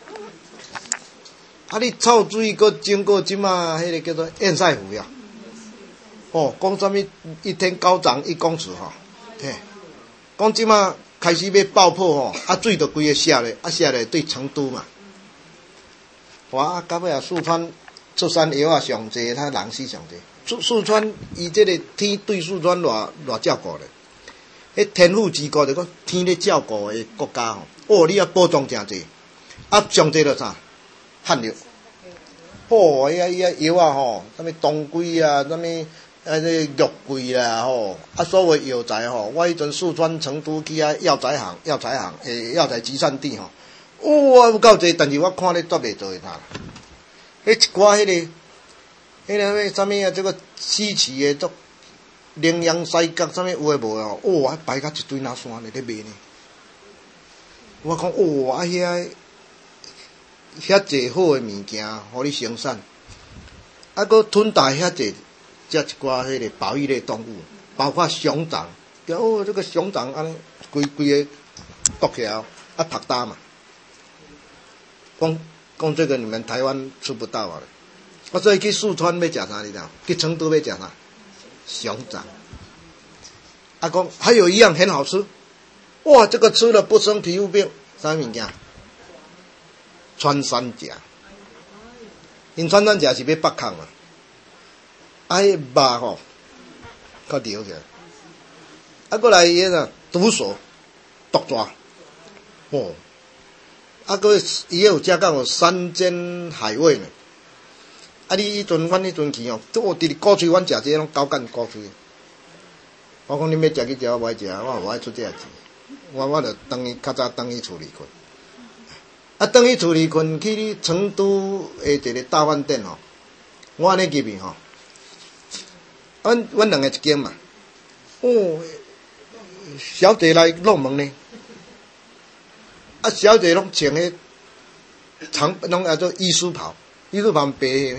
啊，你臭水搁经过即马迄个叫做堰塞湖呀，哦，讲啥物一天高涨一公尺吼，嘿，讲即马开始要爆破吼，啊水就规个下咧，啊下咧对成都嘛，哇，到尾啊四川出山药啊上济，他人死上济。四四川伊这个天对四川偌偌照顾咧，迄天府之国就讲天咧照顾的国家吼，哦，你要保障诚济，啊上济就啥旱药，哦，伊啊伊啊药啊吼，啥物当归啊，啥物啊这肉桂啦吼，啊所有药材吼，我迄阵四川成都去啊药材行，药材行诶药材集散地吼，哇有够济，但是我看咧绝袂做会他，迄一寡迄个。迄个啥物啊？这个稀奇的足羚羊西角啥物有诶无哦？哇，摆甲一堆拿山咧咧卖呢。我讲哇，啊遐遐济好诶物件，互你生产，啊，搁吞大遐济，遮一寡迄个保育类动物，包括熊掌，哦，这个熊掌安尼规规个剁起来，啊，拍打嘛。讲讲这个你们台湾吃不到啊。我所以去四川要食啥你知道？去成都要食啥？熊掌。啊，讲还有一样很好吃，哇，这个吃了不生皮肤病，啥物件？穿山甲。因穿山甲是要北抗嘛，啊，迄肉吼，较流起来。啊，过来伊个毒蛇、毒蛇，哦，啊，个伊有加讲有山珍海味呢。啊！你迄阵，阮迄阵去哦，都伫咧古厝，阮食这个拢高干古厝。我讲你要食去食，我无爱食，我无爱出这钱。我我着当伊较早当伊厝里困。啊，当伊厝里困去成都诶一个大饭店吼，我安尼入去吼，阮阮两个一间嘛，哦，小姐来入门呢，啊，小姐拢穿迄长拢叫做医师袍。医师袍白的，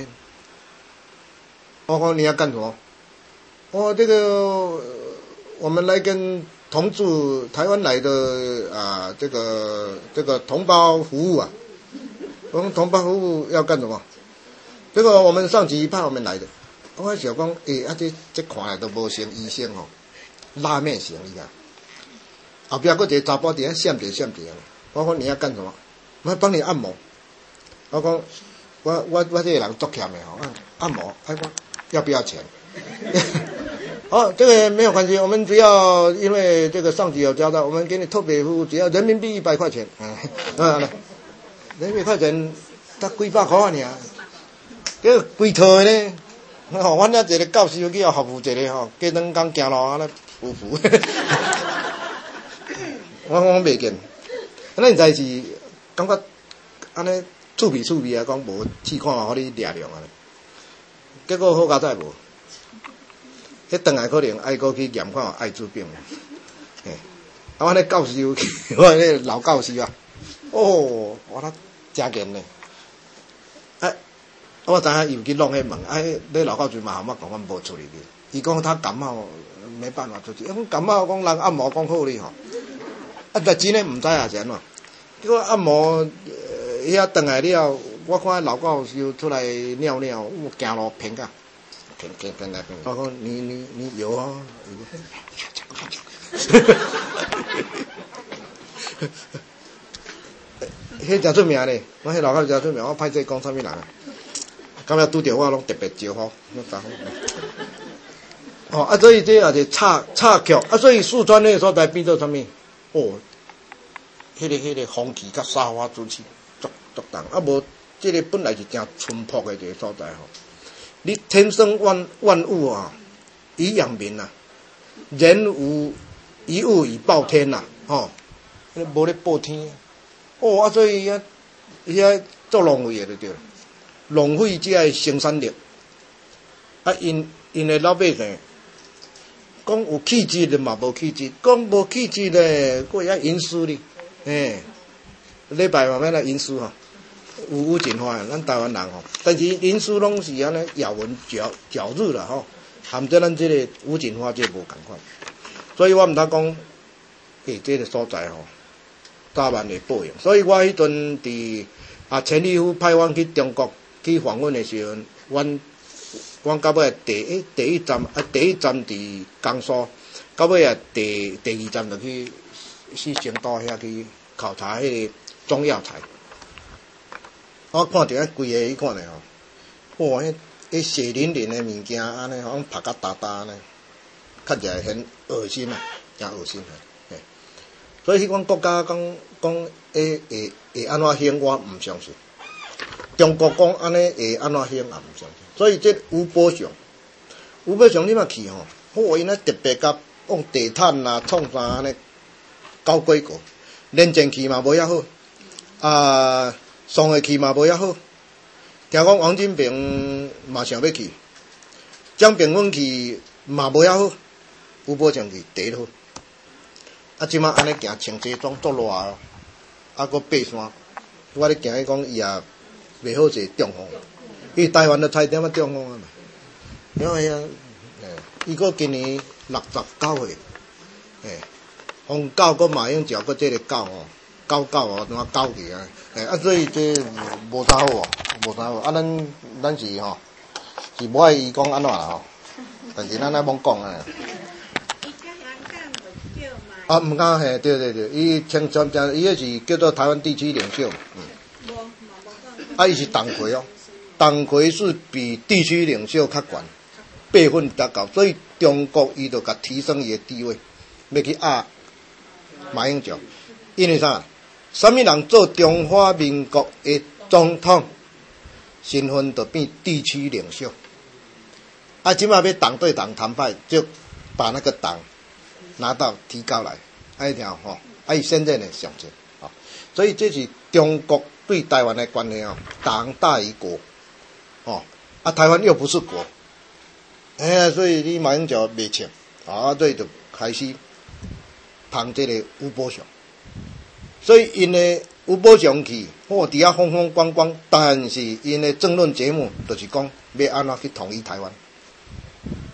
我说你要干什么？哦，这个我们来跟同驻台湾来的啊，这个这个同胞服务啊，我们同胞服务要干什么？这个我们上级派我们来的，我想讲，诶、欸，啊这这看来都无像医生哦，拉面型一样。后边个一个查甫伫遐闪着闪着，我讲你要干什么？我帮你按摩。我讲我我我这个人足欠的吼，按摩，哎我要不要钱？好，这个没有关系，我们只要因为这个上级有交代，我们给你特别服务，只要人民币一百块钱。嗯，嗯，人民币块钱，才几百块尔，这规套呢。吼，阮遐一个教师去要服务一个吼，过两工行路安尼浮浮。我讲袂见，咱在是感觉安尼趣味趣味啊，讲无试看互你掠量啊，结果好佳哉无，迄顿来可能爱过去验看艾滋病，嘿，啊，我迄教师，我迄老教师啊，哦，我他真严呢，啊，我知影伊有去弄迄门，啊，迄老教师嘛，我讲阮无处理去，伊讲他感冒没办法出去，讲感冒讲人按摩讲好哩吼。啊，但真诶毋知影是安怎，结果按摩，呃，遐转来了，我看老教授出来尿尿，我行路偏甲，偏偏偏来偏。我讲你你你有啊？迄真出名咧，我迄老教授真出名，我歹势讲啥物人啊？今日拄着我拢特别招呼，哦，啊，所以这也是插插曲，啊，所以四川那个所在变做啥物？哦，迄、那个迄、那个风气甲沙发主持足足重，啊无，这个本来是真淳朴的一个所在吼。你天生万万物啊，以养民啊，人无一物以报天呐、啊，吼、哦，无咧报天。哦，啊，所以遐遐做浪费的就对了，浪费这个生产力，啊，因因的老百姓。讲有气质的嘛，无气质；讲无气质的，佫会晓吟诗哩。诶，礼拜慢慢来吟诗吼，有有真花，咱台湾人吼。但是吟诗拢是安尼咬文嚼嚼字啦吼，含着咱这个吴锦花这无共款。所以我毋通讲，诶，这个所在吼，早晚会报应。所以我迄阵伫啊千里夫派阮去中国去访问的时阵，阮。阮到尾第一第一站啊，第一站伫江苏，到尾啊第第二站就去去成都遐去考察迄个中药材。我看着遐规个迄款的吼，哇，迄迄血淋淋的物件安尼，好拍甲哒哒安尼，看起来很恶心啊，真恶心啊！嘿，所以迄款国家讲讲会会会安怎兴，我毋相信。中国讲安尼会安怎兴，也毋相信。所以这吴伯雄，吴伯雄你嘛去吼，好因咧特别甲用地毯啊、创啥安尼搞规个，连前去嘛无遐好，啊，上个去嘛无遐好。听讲王金平嘛想要去，江炳文去嘛无遐好，吴伯雄去第一好。啊，即马安尼行穿西装足热哦，啊，搁爬山，我咧行去讲伊也袂好势中风。伊台湾的差点仔中风啊嘛，因为啊，诶，伊个今年六十九岁，诶，从狗个马英九个这个狗哦，狗狗哦，怎啊狗去啊？诶，啊，所以这无啥好哦，无啥好。啊，咱咱是吼，是无爱伊讲安怎啦吼，但是咱爱罔讲啊。啊，毋敢嘿，对对对，伊称称称，伊迄是叫做台湾地区领袖，嗯。啊，伊是党魁哦。党魁是比地区领袖较悬，辈分较高，所以中国伊就甲提升伊的地位，要去压马英九。因为啥？什么人做中华民国的总统，身份就变地区领袖。啊，即马要党对党谈判，就把那个党拿到提高来，啊一条吼，啊伊现在呢象征啊，所以这是中国对台湾的关系哦，党大于国。哦，啊，台湾又不是国，哎呀，所以你马英九袂切，啊，所以就开始捧这个吴伯雄，所以因的吴伯雄去，我底下风风光光，但是因的政论节目就是讲要安怎去统一台湾，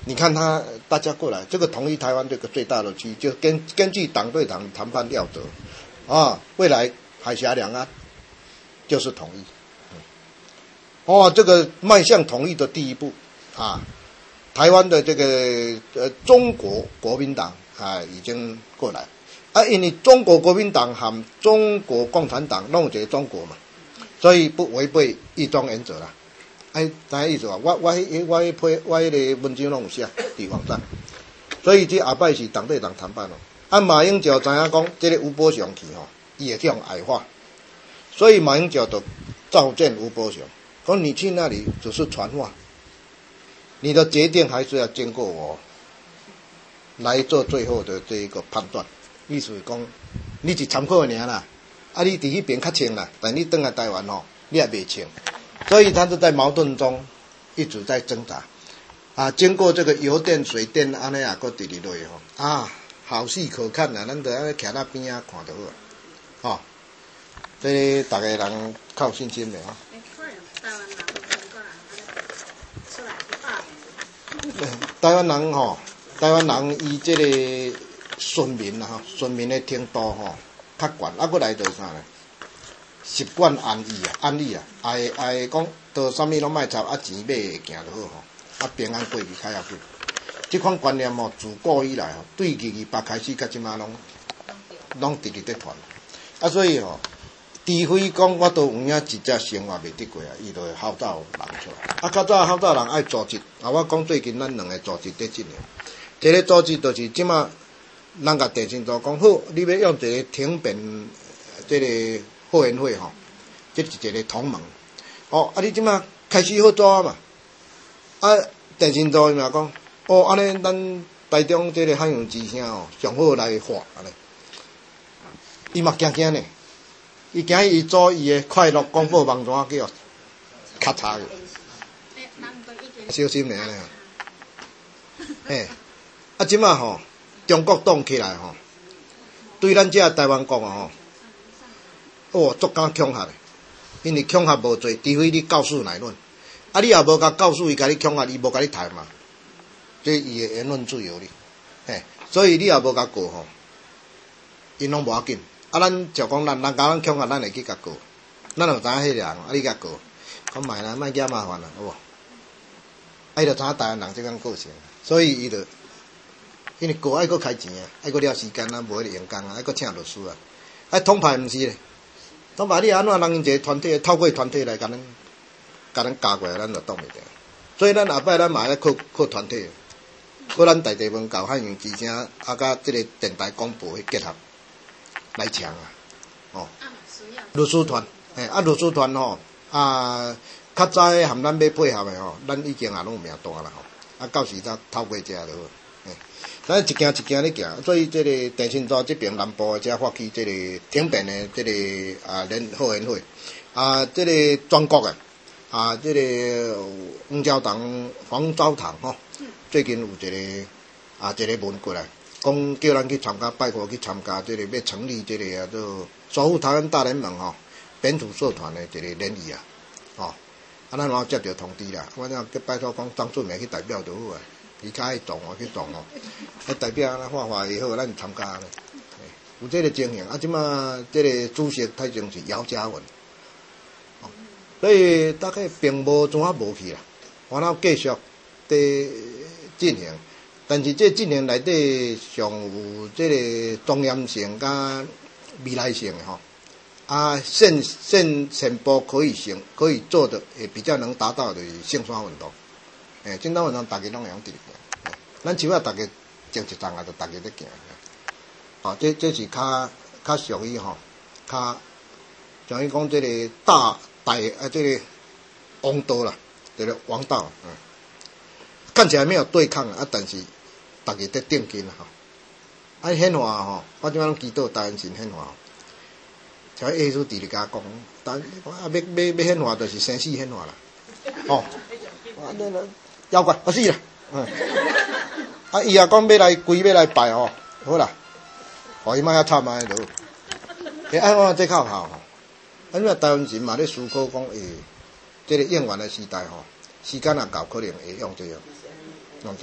你看他大家过来，这个统一台湾这个最大的区，就根根据党对党谈判要则，啊，未来海峡两岸就是统一。哦，这个迈向统一的第一步啊，台湾的这个呃中国国民党啊已经过来，啊，因为中国国民党和中国共产党弄这个中国嘛，所以不违背一中原则啦。哎，啥意思啊？我我我我批我迄个文章拢有写伫网站，所以这下摆是党对党谈判咯。啊，马英九知影讲，这个吴伯雄去吼，伊会向矮化，所以马英九就召见吴伯雄，讲你去那里只是传话，你的决定还是要经过我来做最后的这一个判断。意思是讲，你是参考尔啦，啊，你伫迄边较清啦，但你转来台湾吼，你也袂清。所以他是在矛盾中一直在挣扎啊！经过这个油电、水电，安尼啊，搁直直落去吼啊，好戏可看啊！咱得安尼徛在边啊看就好啊。哦，这大家人较有信心的啊。台湾人吼，台湾人伊这个顺民啊，顺民的程度吼较悬，啊，搁来做啥呢？习惯安逸啊，安逸啊，爱爱讲到啥物拢莫插，啊钱买会行就好吼，啊平安过去较要紧。即款观念吼，自古以来吼，对二二八开始，到即马拢拢直直在传。啊，所以吼，除非讲我都有影真正生活袂得过啊，伊就会号召人出来。啊，较早号召人爱组织，啊，我讲最近咱两个组织在进行。一个组织就是即马，咱甲电信组讲好，你要用一个停便，即、这个。后援会吼，这是一个同盟。哦，啊，你即马开始好做嘛？啊，电信组伊嘛讲，哦，安尼咱台中这个海洋之声哦，上好来发安尼。伊嘛惊惊呢，伊惊伊做伊的快乐广播网站叫咔嚓去，小心点咧。嘿，啊，即马吼，中国党起来吼，对咱这台湾国啊吼。哦，足敢恐吓的，因为恐吓无做，除非你告诉乃论，啊，你也无甲告诉伊，甲你恐吓，伊无甲你谈嘛，这伊的言论自由哩，嘿，所以你也无甲告吼，因拢无要紧，啊，咱就讲咱人甲咱恐吓，咱会去甲告，咱就知影迄个人，啊，你甲告，讲卖啦，莫惹麻烦啦，好无？啊，伊就知影台湾人即种个性，所以伊就，因为告爱搁开钱啊，爱搁了时间啊，无迄个用工啊，爱搁请律师啊，啊，统派毋是咧。总把你安怎人一个团体透过团体来甲咱，甲咱教过来，咱就挡袂着。所以咱下摆咱嘛要靠靠团体，靠咱大地方搞汉语之声，啊，甲即个电台广播去结合来抢啊，哦。律师团，诶，啊，律师团吼，啊，较早含咱要配合的吼，咱已经也拢有名单啦吼，啊，到时则透过遮就好。咱一件一件咧行，所以这个电信组这边南部才发起这个停便的这个啊联后援会，啊，这个全国的啊，这个黄昭堂、黄昭堂吼，最近有一个啊一个文过来，讲叫咱去参加，拜托去参加这个要成立这个啊，做守护台湾大联盟吼，本土社团的一个联谊啊，吼，啊，咱嘛接到通知啦，我讲去拜托讲张俊明去代表就好啊。伊较爱撞哦，去撞哦，啊代表咱画画以后，咱参加咧，有这个情形。啊，即马这个主席太正是姚嘉文，哦，所以大概并无怎啊无去啦，然后继续伫进行。但是这进行内底上有这个庄严性甲未来性的吼，啊现现前部可以行可以做的，也比较能达到的性双运动。诶，正当运动大家拢会晓直直行，咱起码大家前一站啊，就大家在行。哦，这这是较较属于吼，较像伊讲这个大大啊，这个王道啦，这个王道，嗯，看起来没有对抗啊，但是大家在定根啦吼。啊，显化吼，我即摆拢祈祷台湾神显化。像耶稣伫咧甲讲，但啊要要要显化，就是生死显化啦，哦，啊那那。妖怪，我死啦！嗯，啊，伊也讲要来跪要来拜吼，好啦，互伊莫遐惨啊，就，诶，按我这较好吼，啊，因为台湾人嘛咧思考讲，诶，这个应援的时代吼，时间也到，可能会用这样，用这样。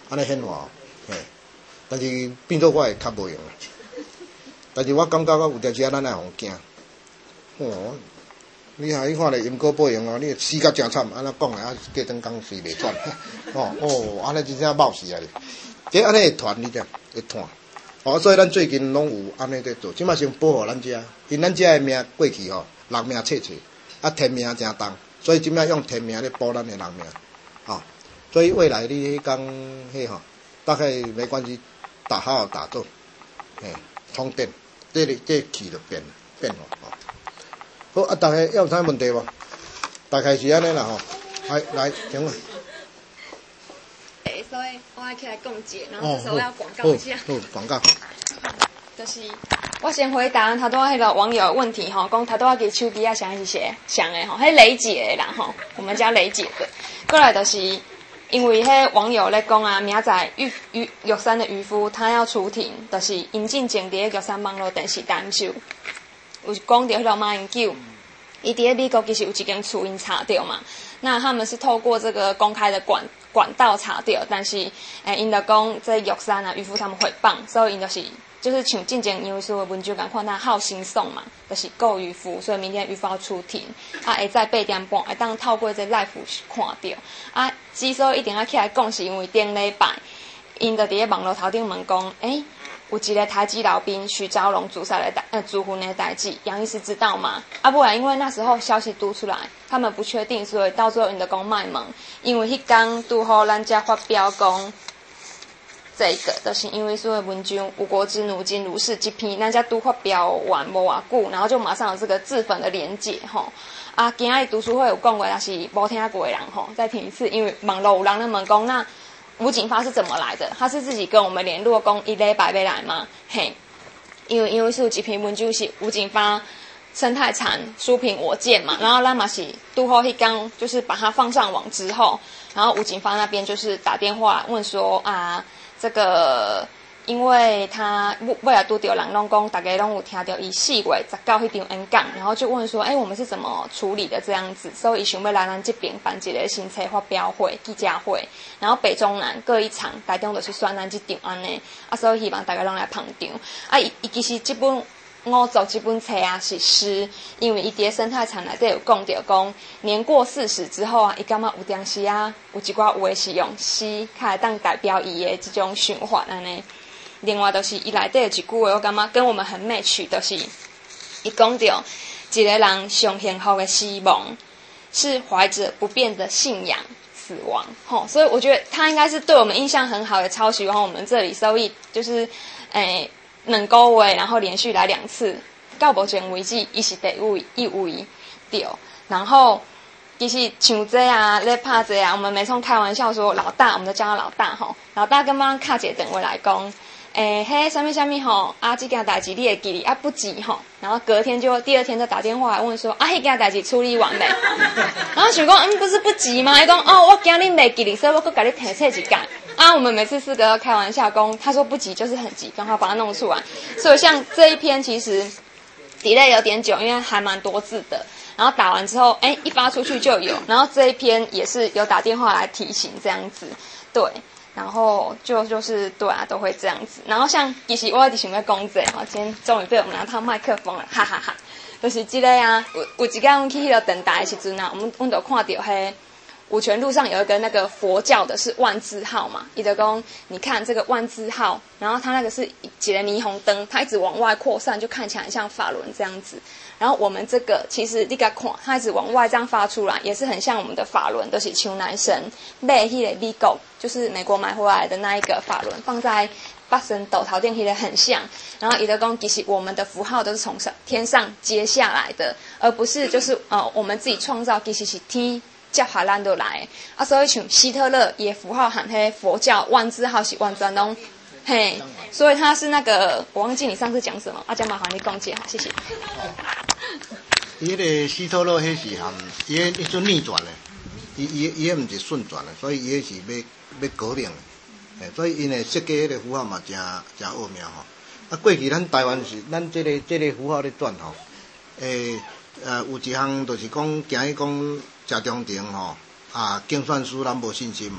安尼显化，嘿。但是变做我会较无用啦。但是我感觉我有条时仔咱爱互惊，哦，你还看咧因果报应哦，你死甲真惨，安尼讲诶，啊，过阵工睡袂转，哦哦，安尼真正冒死啊！这安尼会传，你知会传。哦，所以咱最近拢有安尼在做，即马先保护咱遮，因咱遮诶命过去吼，人命切切，啊天命真重，所以即马用天命咧保咱诶人命，哦，所以未来你迄讲迄吼，大概没关系，打好好打做，嘿，通电，这里这气就变变化哦。好啊，大家有啥问题无？大概是安尼啦吼，来来，行啊。 诶，所以我要起来讲解，然后这时候要广告一下。 好，广告。 就是我先回答他多迄个网友的问题吼，讲他多给手机啊，想是写想的吼，迄雷姐的啦吼，我们家雷姐的。过来就是因为迄网友咧讲啊，明仔载玉玉玉山的渔夫他要出庭，就是引进前伫玉山网络电视台秀，有讲到迄个马英九，伊伫咧美国其实有一间厝因查到嘛，那他们是透过这个公开的管管道查到，但是诶，因就讲这玉山啊渔夫他们诽谤，所以因就是就是像进前因为所有文章共款，他好心送嘛，就是告渔夫，所以明天渔夫要出庭，啊，会在八点半会当透过这 live 看到，啊，之所以一定要起来讲，是因为顶礼拜因就伫咧网络头顶问讲，诶。有一个台籍老兵徐昭龙自杀的代呃主婚的代志，杨医师知道吗？啊，不然因为那时候消息嘟出来，他们不确定，所以到最后因就讲卖问。因为迄天拄好咱家发表讲，这个就是因为所有文章《吴国之奴今如是》这篇，咱家拄发表完无偌久，然后就马上有这个自焚的连结吼。啊，今仔日读书会有讲过，但是无听过的人吼，再听一次，因为网络有人咧问讲那。吴景发是怎么来的？他是自己跟我们联络，讲一礼拜要来吗？嘿，因为因为是有一篇文章是吴景发生态产书评我见嘛，然后咱嘛是拄好迄天就是把它放上网之后，然后吴景发那边就是打电话问说啊，这个因为他未来拄着人拢讲，大家拢有听到伊四月十九迄场演讲，然后就问说，哎、欸，我们是怎么处理的这样子？所以伊想要来咱这边办一个新册发表会、记者会，然后北中南各一场，台中就是选咱这场安尼，啊，所以希望大家拢来捧场。啊，伊伊其实这本我做这本册啊是诗，因为伊伫生态场内底有讲到讲，年过四十之后啊，伊感觉有当时啊，有一寡话是用诗，较会当代表伊的这种想法安尼。另外就是伊内底有一句话，我感觉跟我们很 match， 就是伊讲到一个人上幸福的死亡是怀着不变的信仰死亡，吼，所以我觉得他应该是对我们印象很好的，超喜欢我们这里，所以就是诶两个月，然后连续来两次，到目前为止伊是第一位一位对，然后。其实像这啊，咧拍这啊，我们没从开玩笑说老大，我们就叫他老大吼。老大跟帮卡姐等回来讲，诶，嘿，什么什么吼，啊，这件代志你会记哩，啊不急吼。然后隔天就第二天就打电话来问说，啊，迄件代志处理完没？然后想讲，嗯，不是不急吗？伊讲，哦，我惊你袂记哩，所以我搁给你提醒一下。啊，我们每次四个开玩笑讲，他说不急就是很急，刚好把它弄出来。所以像这一篇其实 delay 有点久，因为还蛮多字的。然后打完之后，哎，一发出去就有。然后这一篇也是有打电话来提醒这样子，对。然后就就是对啊，都会这样子。然后像其实我一直想要讲这，哈，今天终于被我们拿到麦克风了，哈哈哈。就是这个啊，有有一天我们去那个等待的时阵啊，我们我们就看到嘿。五泉路上有一个那个佛教的是万字号嘛，伊就讲你看这个万字号，然后它那个是几个霓虹灯，它一直往外扩散，就看起来很像法轮这样子。然后我们这个其实你给它看，它一直往外这样发出来，也是很像我们的法轮，都、就是像男神买迄个美国，就是美国买回来的那一个法轮，放在八神斗头顶迄个很像。然后伊就讲其实我们的符号都是从上天上接下来的，而不是就是呃我们自己创造，其实是天。叫哈兰都来啊，所以像希特勒也符号喊黑佛教万字号是完全拢嘿，所以他是那个我忘记你上次讲什么，啊，这麻烦你讲解哈，谢谢。 伊迄个希特勒迄是含伊迄迄阵逆转的，伊伊伊迄毋是顺转的，所以伊迄是要要革命的，嘿，所以因诶设计迄个符号嘛，真真奥妙吼。啊，过去咱台湾是咱这个这个符号咧转吼，诶。呃，有一项就是讲，惊伊讲食中庭吼，啊，竞选书咱无信心嘛，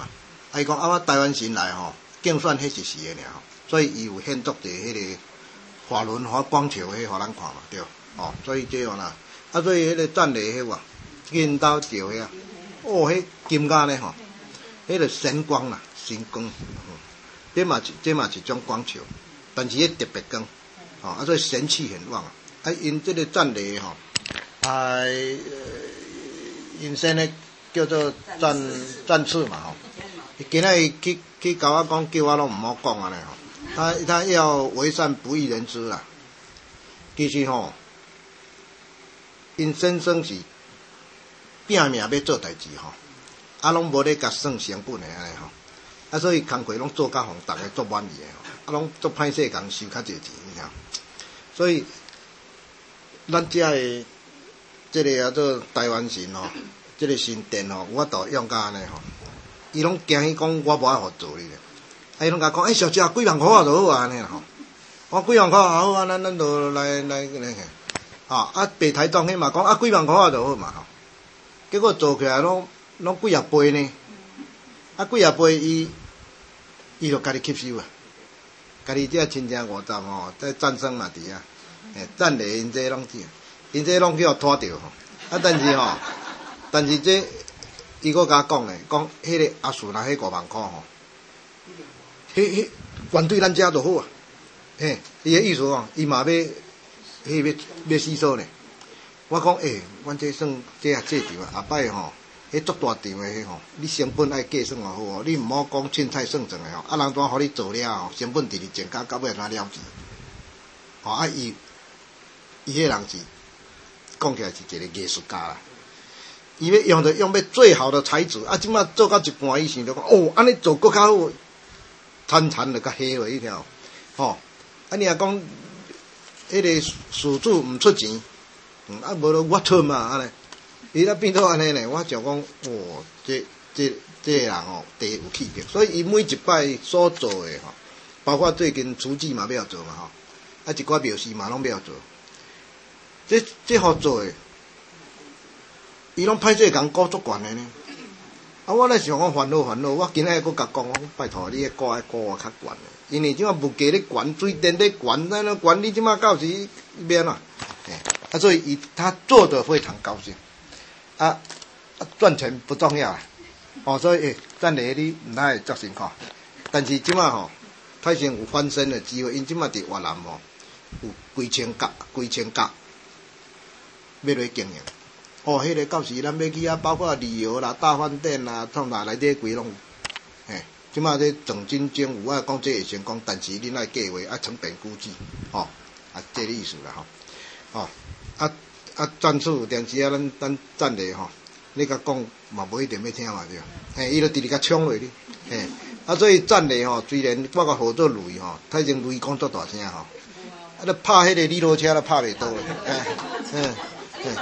啊，伊讲啊，我台湾神来吼，竞选迄一时诶尔吼，所以伊有献作伫迄个华伦华光球迄互咱看嘛，对，哦，所以这样啦，啊，所以迄个战雷迄个，见到照遐，哦，迄金甲呢吼，迄个神光啦，神光，嗯，这嘛是这嘛是一种光球，但是迄特别光，哦，啊，所以神气很旺啊，啊，因这个战雷吼，啊，因先呢叫做战战士嘛吼。今仔伊去去甲我讲，叫我拢毋好讲安尼吼。他他要为善不欲人知啦。其实吼，因先生是拼命要做代志吼，啊，拢无咧甲算成本诶安尼吼。啊，所以工课拢做甲互逐个足满意诶吼，啊，拢足歹势共收较侪钱，你听。所以咱遮诶即个叫做台湾神吼，即个神殿吼，有法度用甲安尼吼。伊拢惊伊讲我无爱互做你咧，啊伊拢甲讲，哎，小姐几万箍啊就好啊安尼啦吼，我几万箍好啊，咱咱就来来来，吼啊白台东迄嘛讲啊几万箍啊就好嘛吼，结果做起来拢拢几啊倍呢，啊几啊倍伊伊就家己吸收啊，家己遮亲情五站吼，在战争嘛伫啊，诶战雷因这拢伫，因这拢去互拖着吼，啊但是吼，但是这。伊搁甲我讲咧，讲迄个阿叔若迄五万箍吼，迄迄原对咱遮就好啊。嘿，伊个意思哦，伊嘛要，迄要要死数呢。我讲诶、欸，阮这算这也这场啊，后摆吼，迄足大场诶迄吼，你成本爱计算也好哦，你毋好讲凊彩算账诶吼，啊人怎互你做了吼，成本直直增加，到尾怎了事？吼啊伊，伊迄人是讲起来是一个艺术家啦。伊要用着用要最好的材质，啊，即马做到一半，伊想着讲，哦，安尼做搁较好，参参就较虚落去条，吼，啊，你若讲，迄个事主毋出钱，嗯，啊，无就我出嘛，安尼，伊若变做安尼呢，我就讲，哦，这这这个人吼，地有气魄，所以伊每一摆所做的吼，包括最近厨具嘛要做嘛吼，啊，一寡庙事嘛拢要做，这这好做的。伊拢歹势共估足悬的呢，啊！我咧想讲烦恼烦恼，我今仔个佮讲，我拜托你个估爱估我较悬的，因为即马物价咧悬，水电咧悬，咱咧悬，你即马到时免啊，哎，啊，所以伊他做得非常高兴，啊啊，赚钱不重要啊，哦，所以诶，咱咧你毋太作辛苦，但是即马吼，泰先有翻身的机会，因即马伫越南吼，有几千甲几千甲要来经营。哦，迄、那个到时咱要去啊，包括旅游啦、大饭店啦、创啥内底规拢有。嘿，即马这总金经有啊，讲这会成功，但是恁爱计划啊，成本估计，吼、哦，啊，这个意思啦，吼、哦，啊啊，战术有电视啊，咱咱战略吼，你甲讲嘛无一定要听嘛对，嘿，伊就直直甲冲落去，嘿，啊，所以战略吼，虽然我甲号做雷吼，他前雷讲足大声吼，啊，你拍迄个李罗车都拍袂到咧，嗯嗯。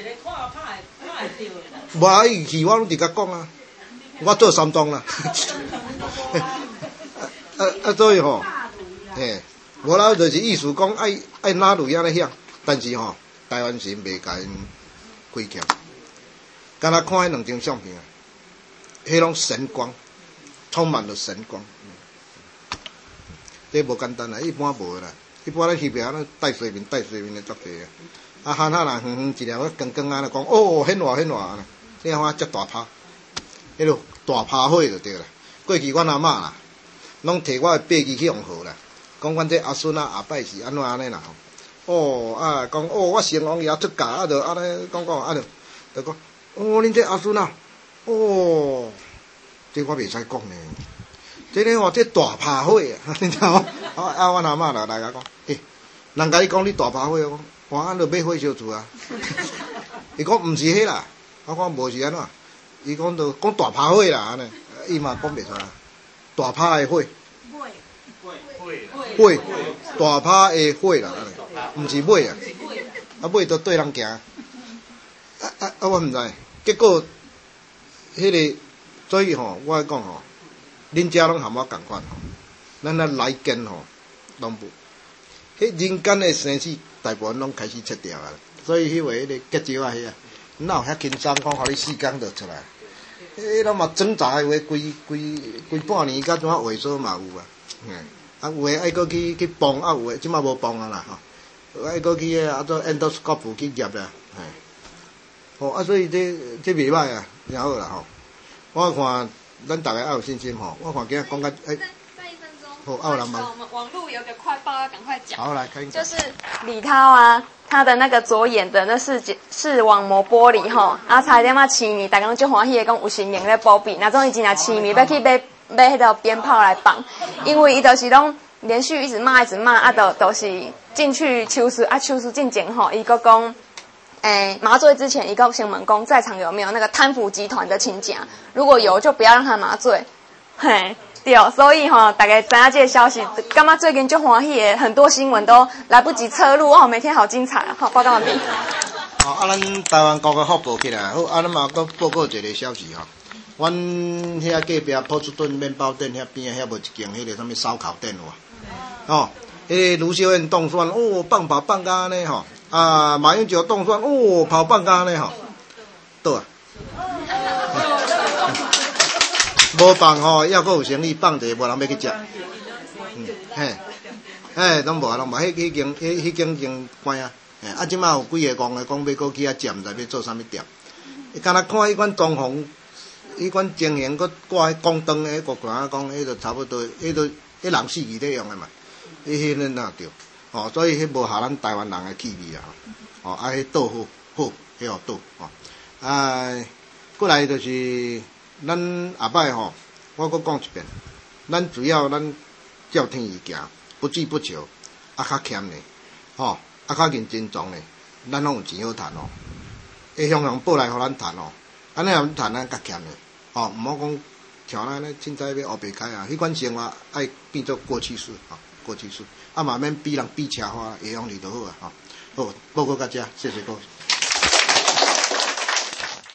无啊，伊戏我拢直甲讲啊，我做三档啦，啊啊，所以吼，嘿，无啦就是意思讲爱爱哪路样咧遐，但是吼，台湾神袂甲因亏欠，敢若看迄两张相片啊，迄种神光，充满了神光，嗯、这无简单啊，一般无啦，一般咧翕片咧带水面带水面咧足济啊。啊，汉下人远远一粒我光光安尼讲，哦，很热很热安尼，你看我遮大拍，迄落大拍火就对啦。过去阮阿嬷啦，拢摕我的八字去用号啦，讲阮这阿孙啊后摆是安怎安尼啦吼。哦啊，讲哦，我成王爷出嫁啊，就安尼讲讲啊，就就讲，哦，恁这阿孙啊，哦，这我袂使讲呢。这个哦，这大拍火啊，你知无？啊啊，阮阿嬷啦来甲讲，诶、欸，人甲伊讲你大拍火哦。我按着买火烧厝啊！伊讲毋是迄啦，我讲无是安怎？伊讲着讲大拍火啦，安尼，伊嘛讲袂出来，大拍的火，火，大拍的火啦，安尼，毋是马啊，啊马着对人行，啊啊啊！我毋知，结果迄、那个，所以吼，我讲吼，恁遮拢含我共款吼，咱啊来见吼，拢无，迄人间的生死。大部分拢开始切掉啊，所以迄位迄个结石啊，迄啊，哪有遐轻松讲，互你四工就出来？ 迄咱嘛挣扎的话，规规规半年甲怎啊萎缩嘛有啊，嘿，啊有诶爱搁去去帮，啊有诶即马无帮啊啦吼，爱搁去啊做 endoscope 去夹啦，嘿，吼啊所以这这袂歹啊，真好啦吼，我看咱大家要有信心吼，我看今日讲甲诶。 好，奥兰吗？我们网络有个快报要赶快讲。 好，来看一下。就是李涛啊，他的那个左眼的那视视网膜剥离吼，啊差点啊痴迷，大家拢足欢喜的讲有心灵咧保庇，那种伊真正痴迷，要去买买迄个鞭炮来放，因为伊就是拢连续一直骂一直骂，啊都都是进去手术啊手术进前吼，伊个讲。诶，麻醉之前，一个先问讲在场有没有那个贪腐集团的亲戚，如果有就不要让他麻醉，嘿。对，所以吼，大家知影这个消息，感觉最近就欢喜的，很多新闻都来不及侧录哦，每天好精彩啊！好，报告完毕。 好，啊，咱台湾高个发布起来，好，啊，咱嘛搁报告一个消息吼，阮遐隔壁波士顿面包店遐边遐无一间迄个什么烧烤店有哦，迄个卢秀燕当选哦，棒跑棒甲安尼吼，啊，马英九当选哦，跑棒甲安尼吼，倒啊。无放吼，要搁有生意放者，无人要去食。嗯，嘿，嘿，拢无啊，拢无，迄迄间迄迄间间关啊。嘿，啊，即马有几个讲诶，讲要搁去遐食，毋知要做啥物店。伊敢若看迄款装潢，迄款经营，搁挂迄光灯诶，个个讲，迄就差不多，迄就迄人死去咧用诶嘛。迄迄恁哪着？哦，所以迄无合咱台湾人诶气味啊。哦，啊，迄倒好，好，迄号倒。哦，啊，过来就是。咱下摆吼，我搁讲一遍，咱主要咱照天意行，不急不求，啊较欠呢，吼，啊较认真做呢，咱拢有钱好赚哦，会向向报来互咱赚哦，安尼若赚咱较欠呢，吼，毋好讲像咱咧凊彩要黑白开啊，迄款生活爱变做过去式，吼，过去式，啊嘛免比人比车花，会用你就好啊，吼，好，报告到遮，谢谢各位。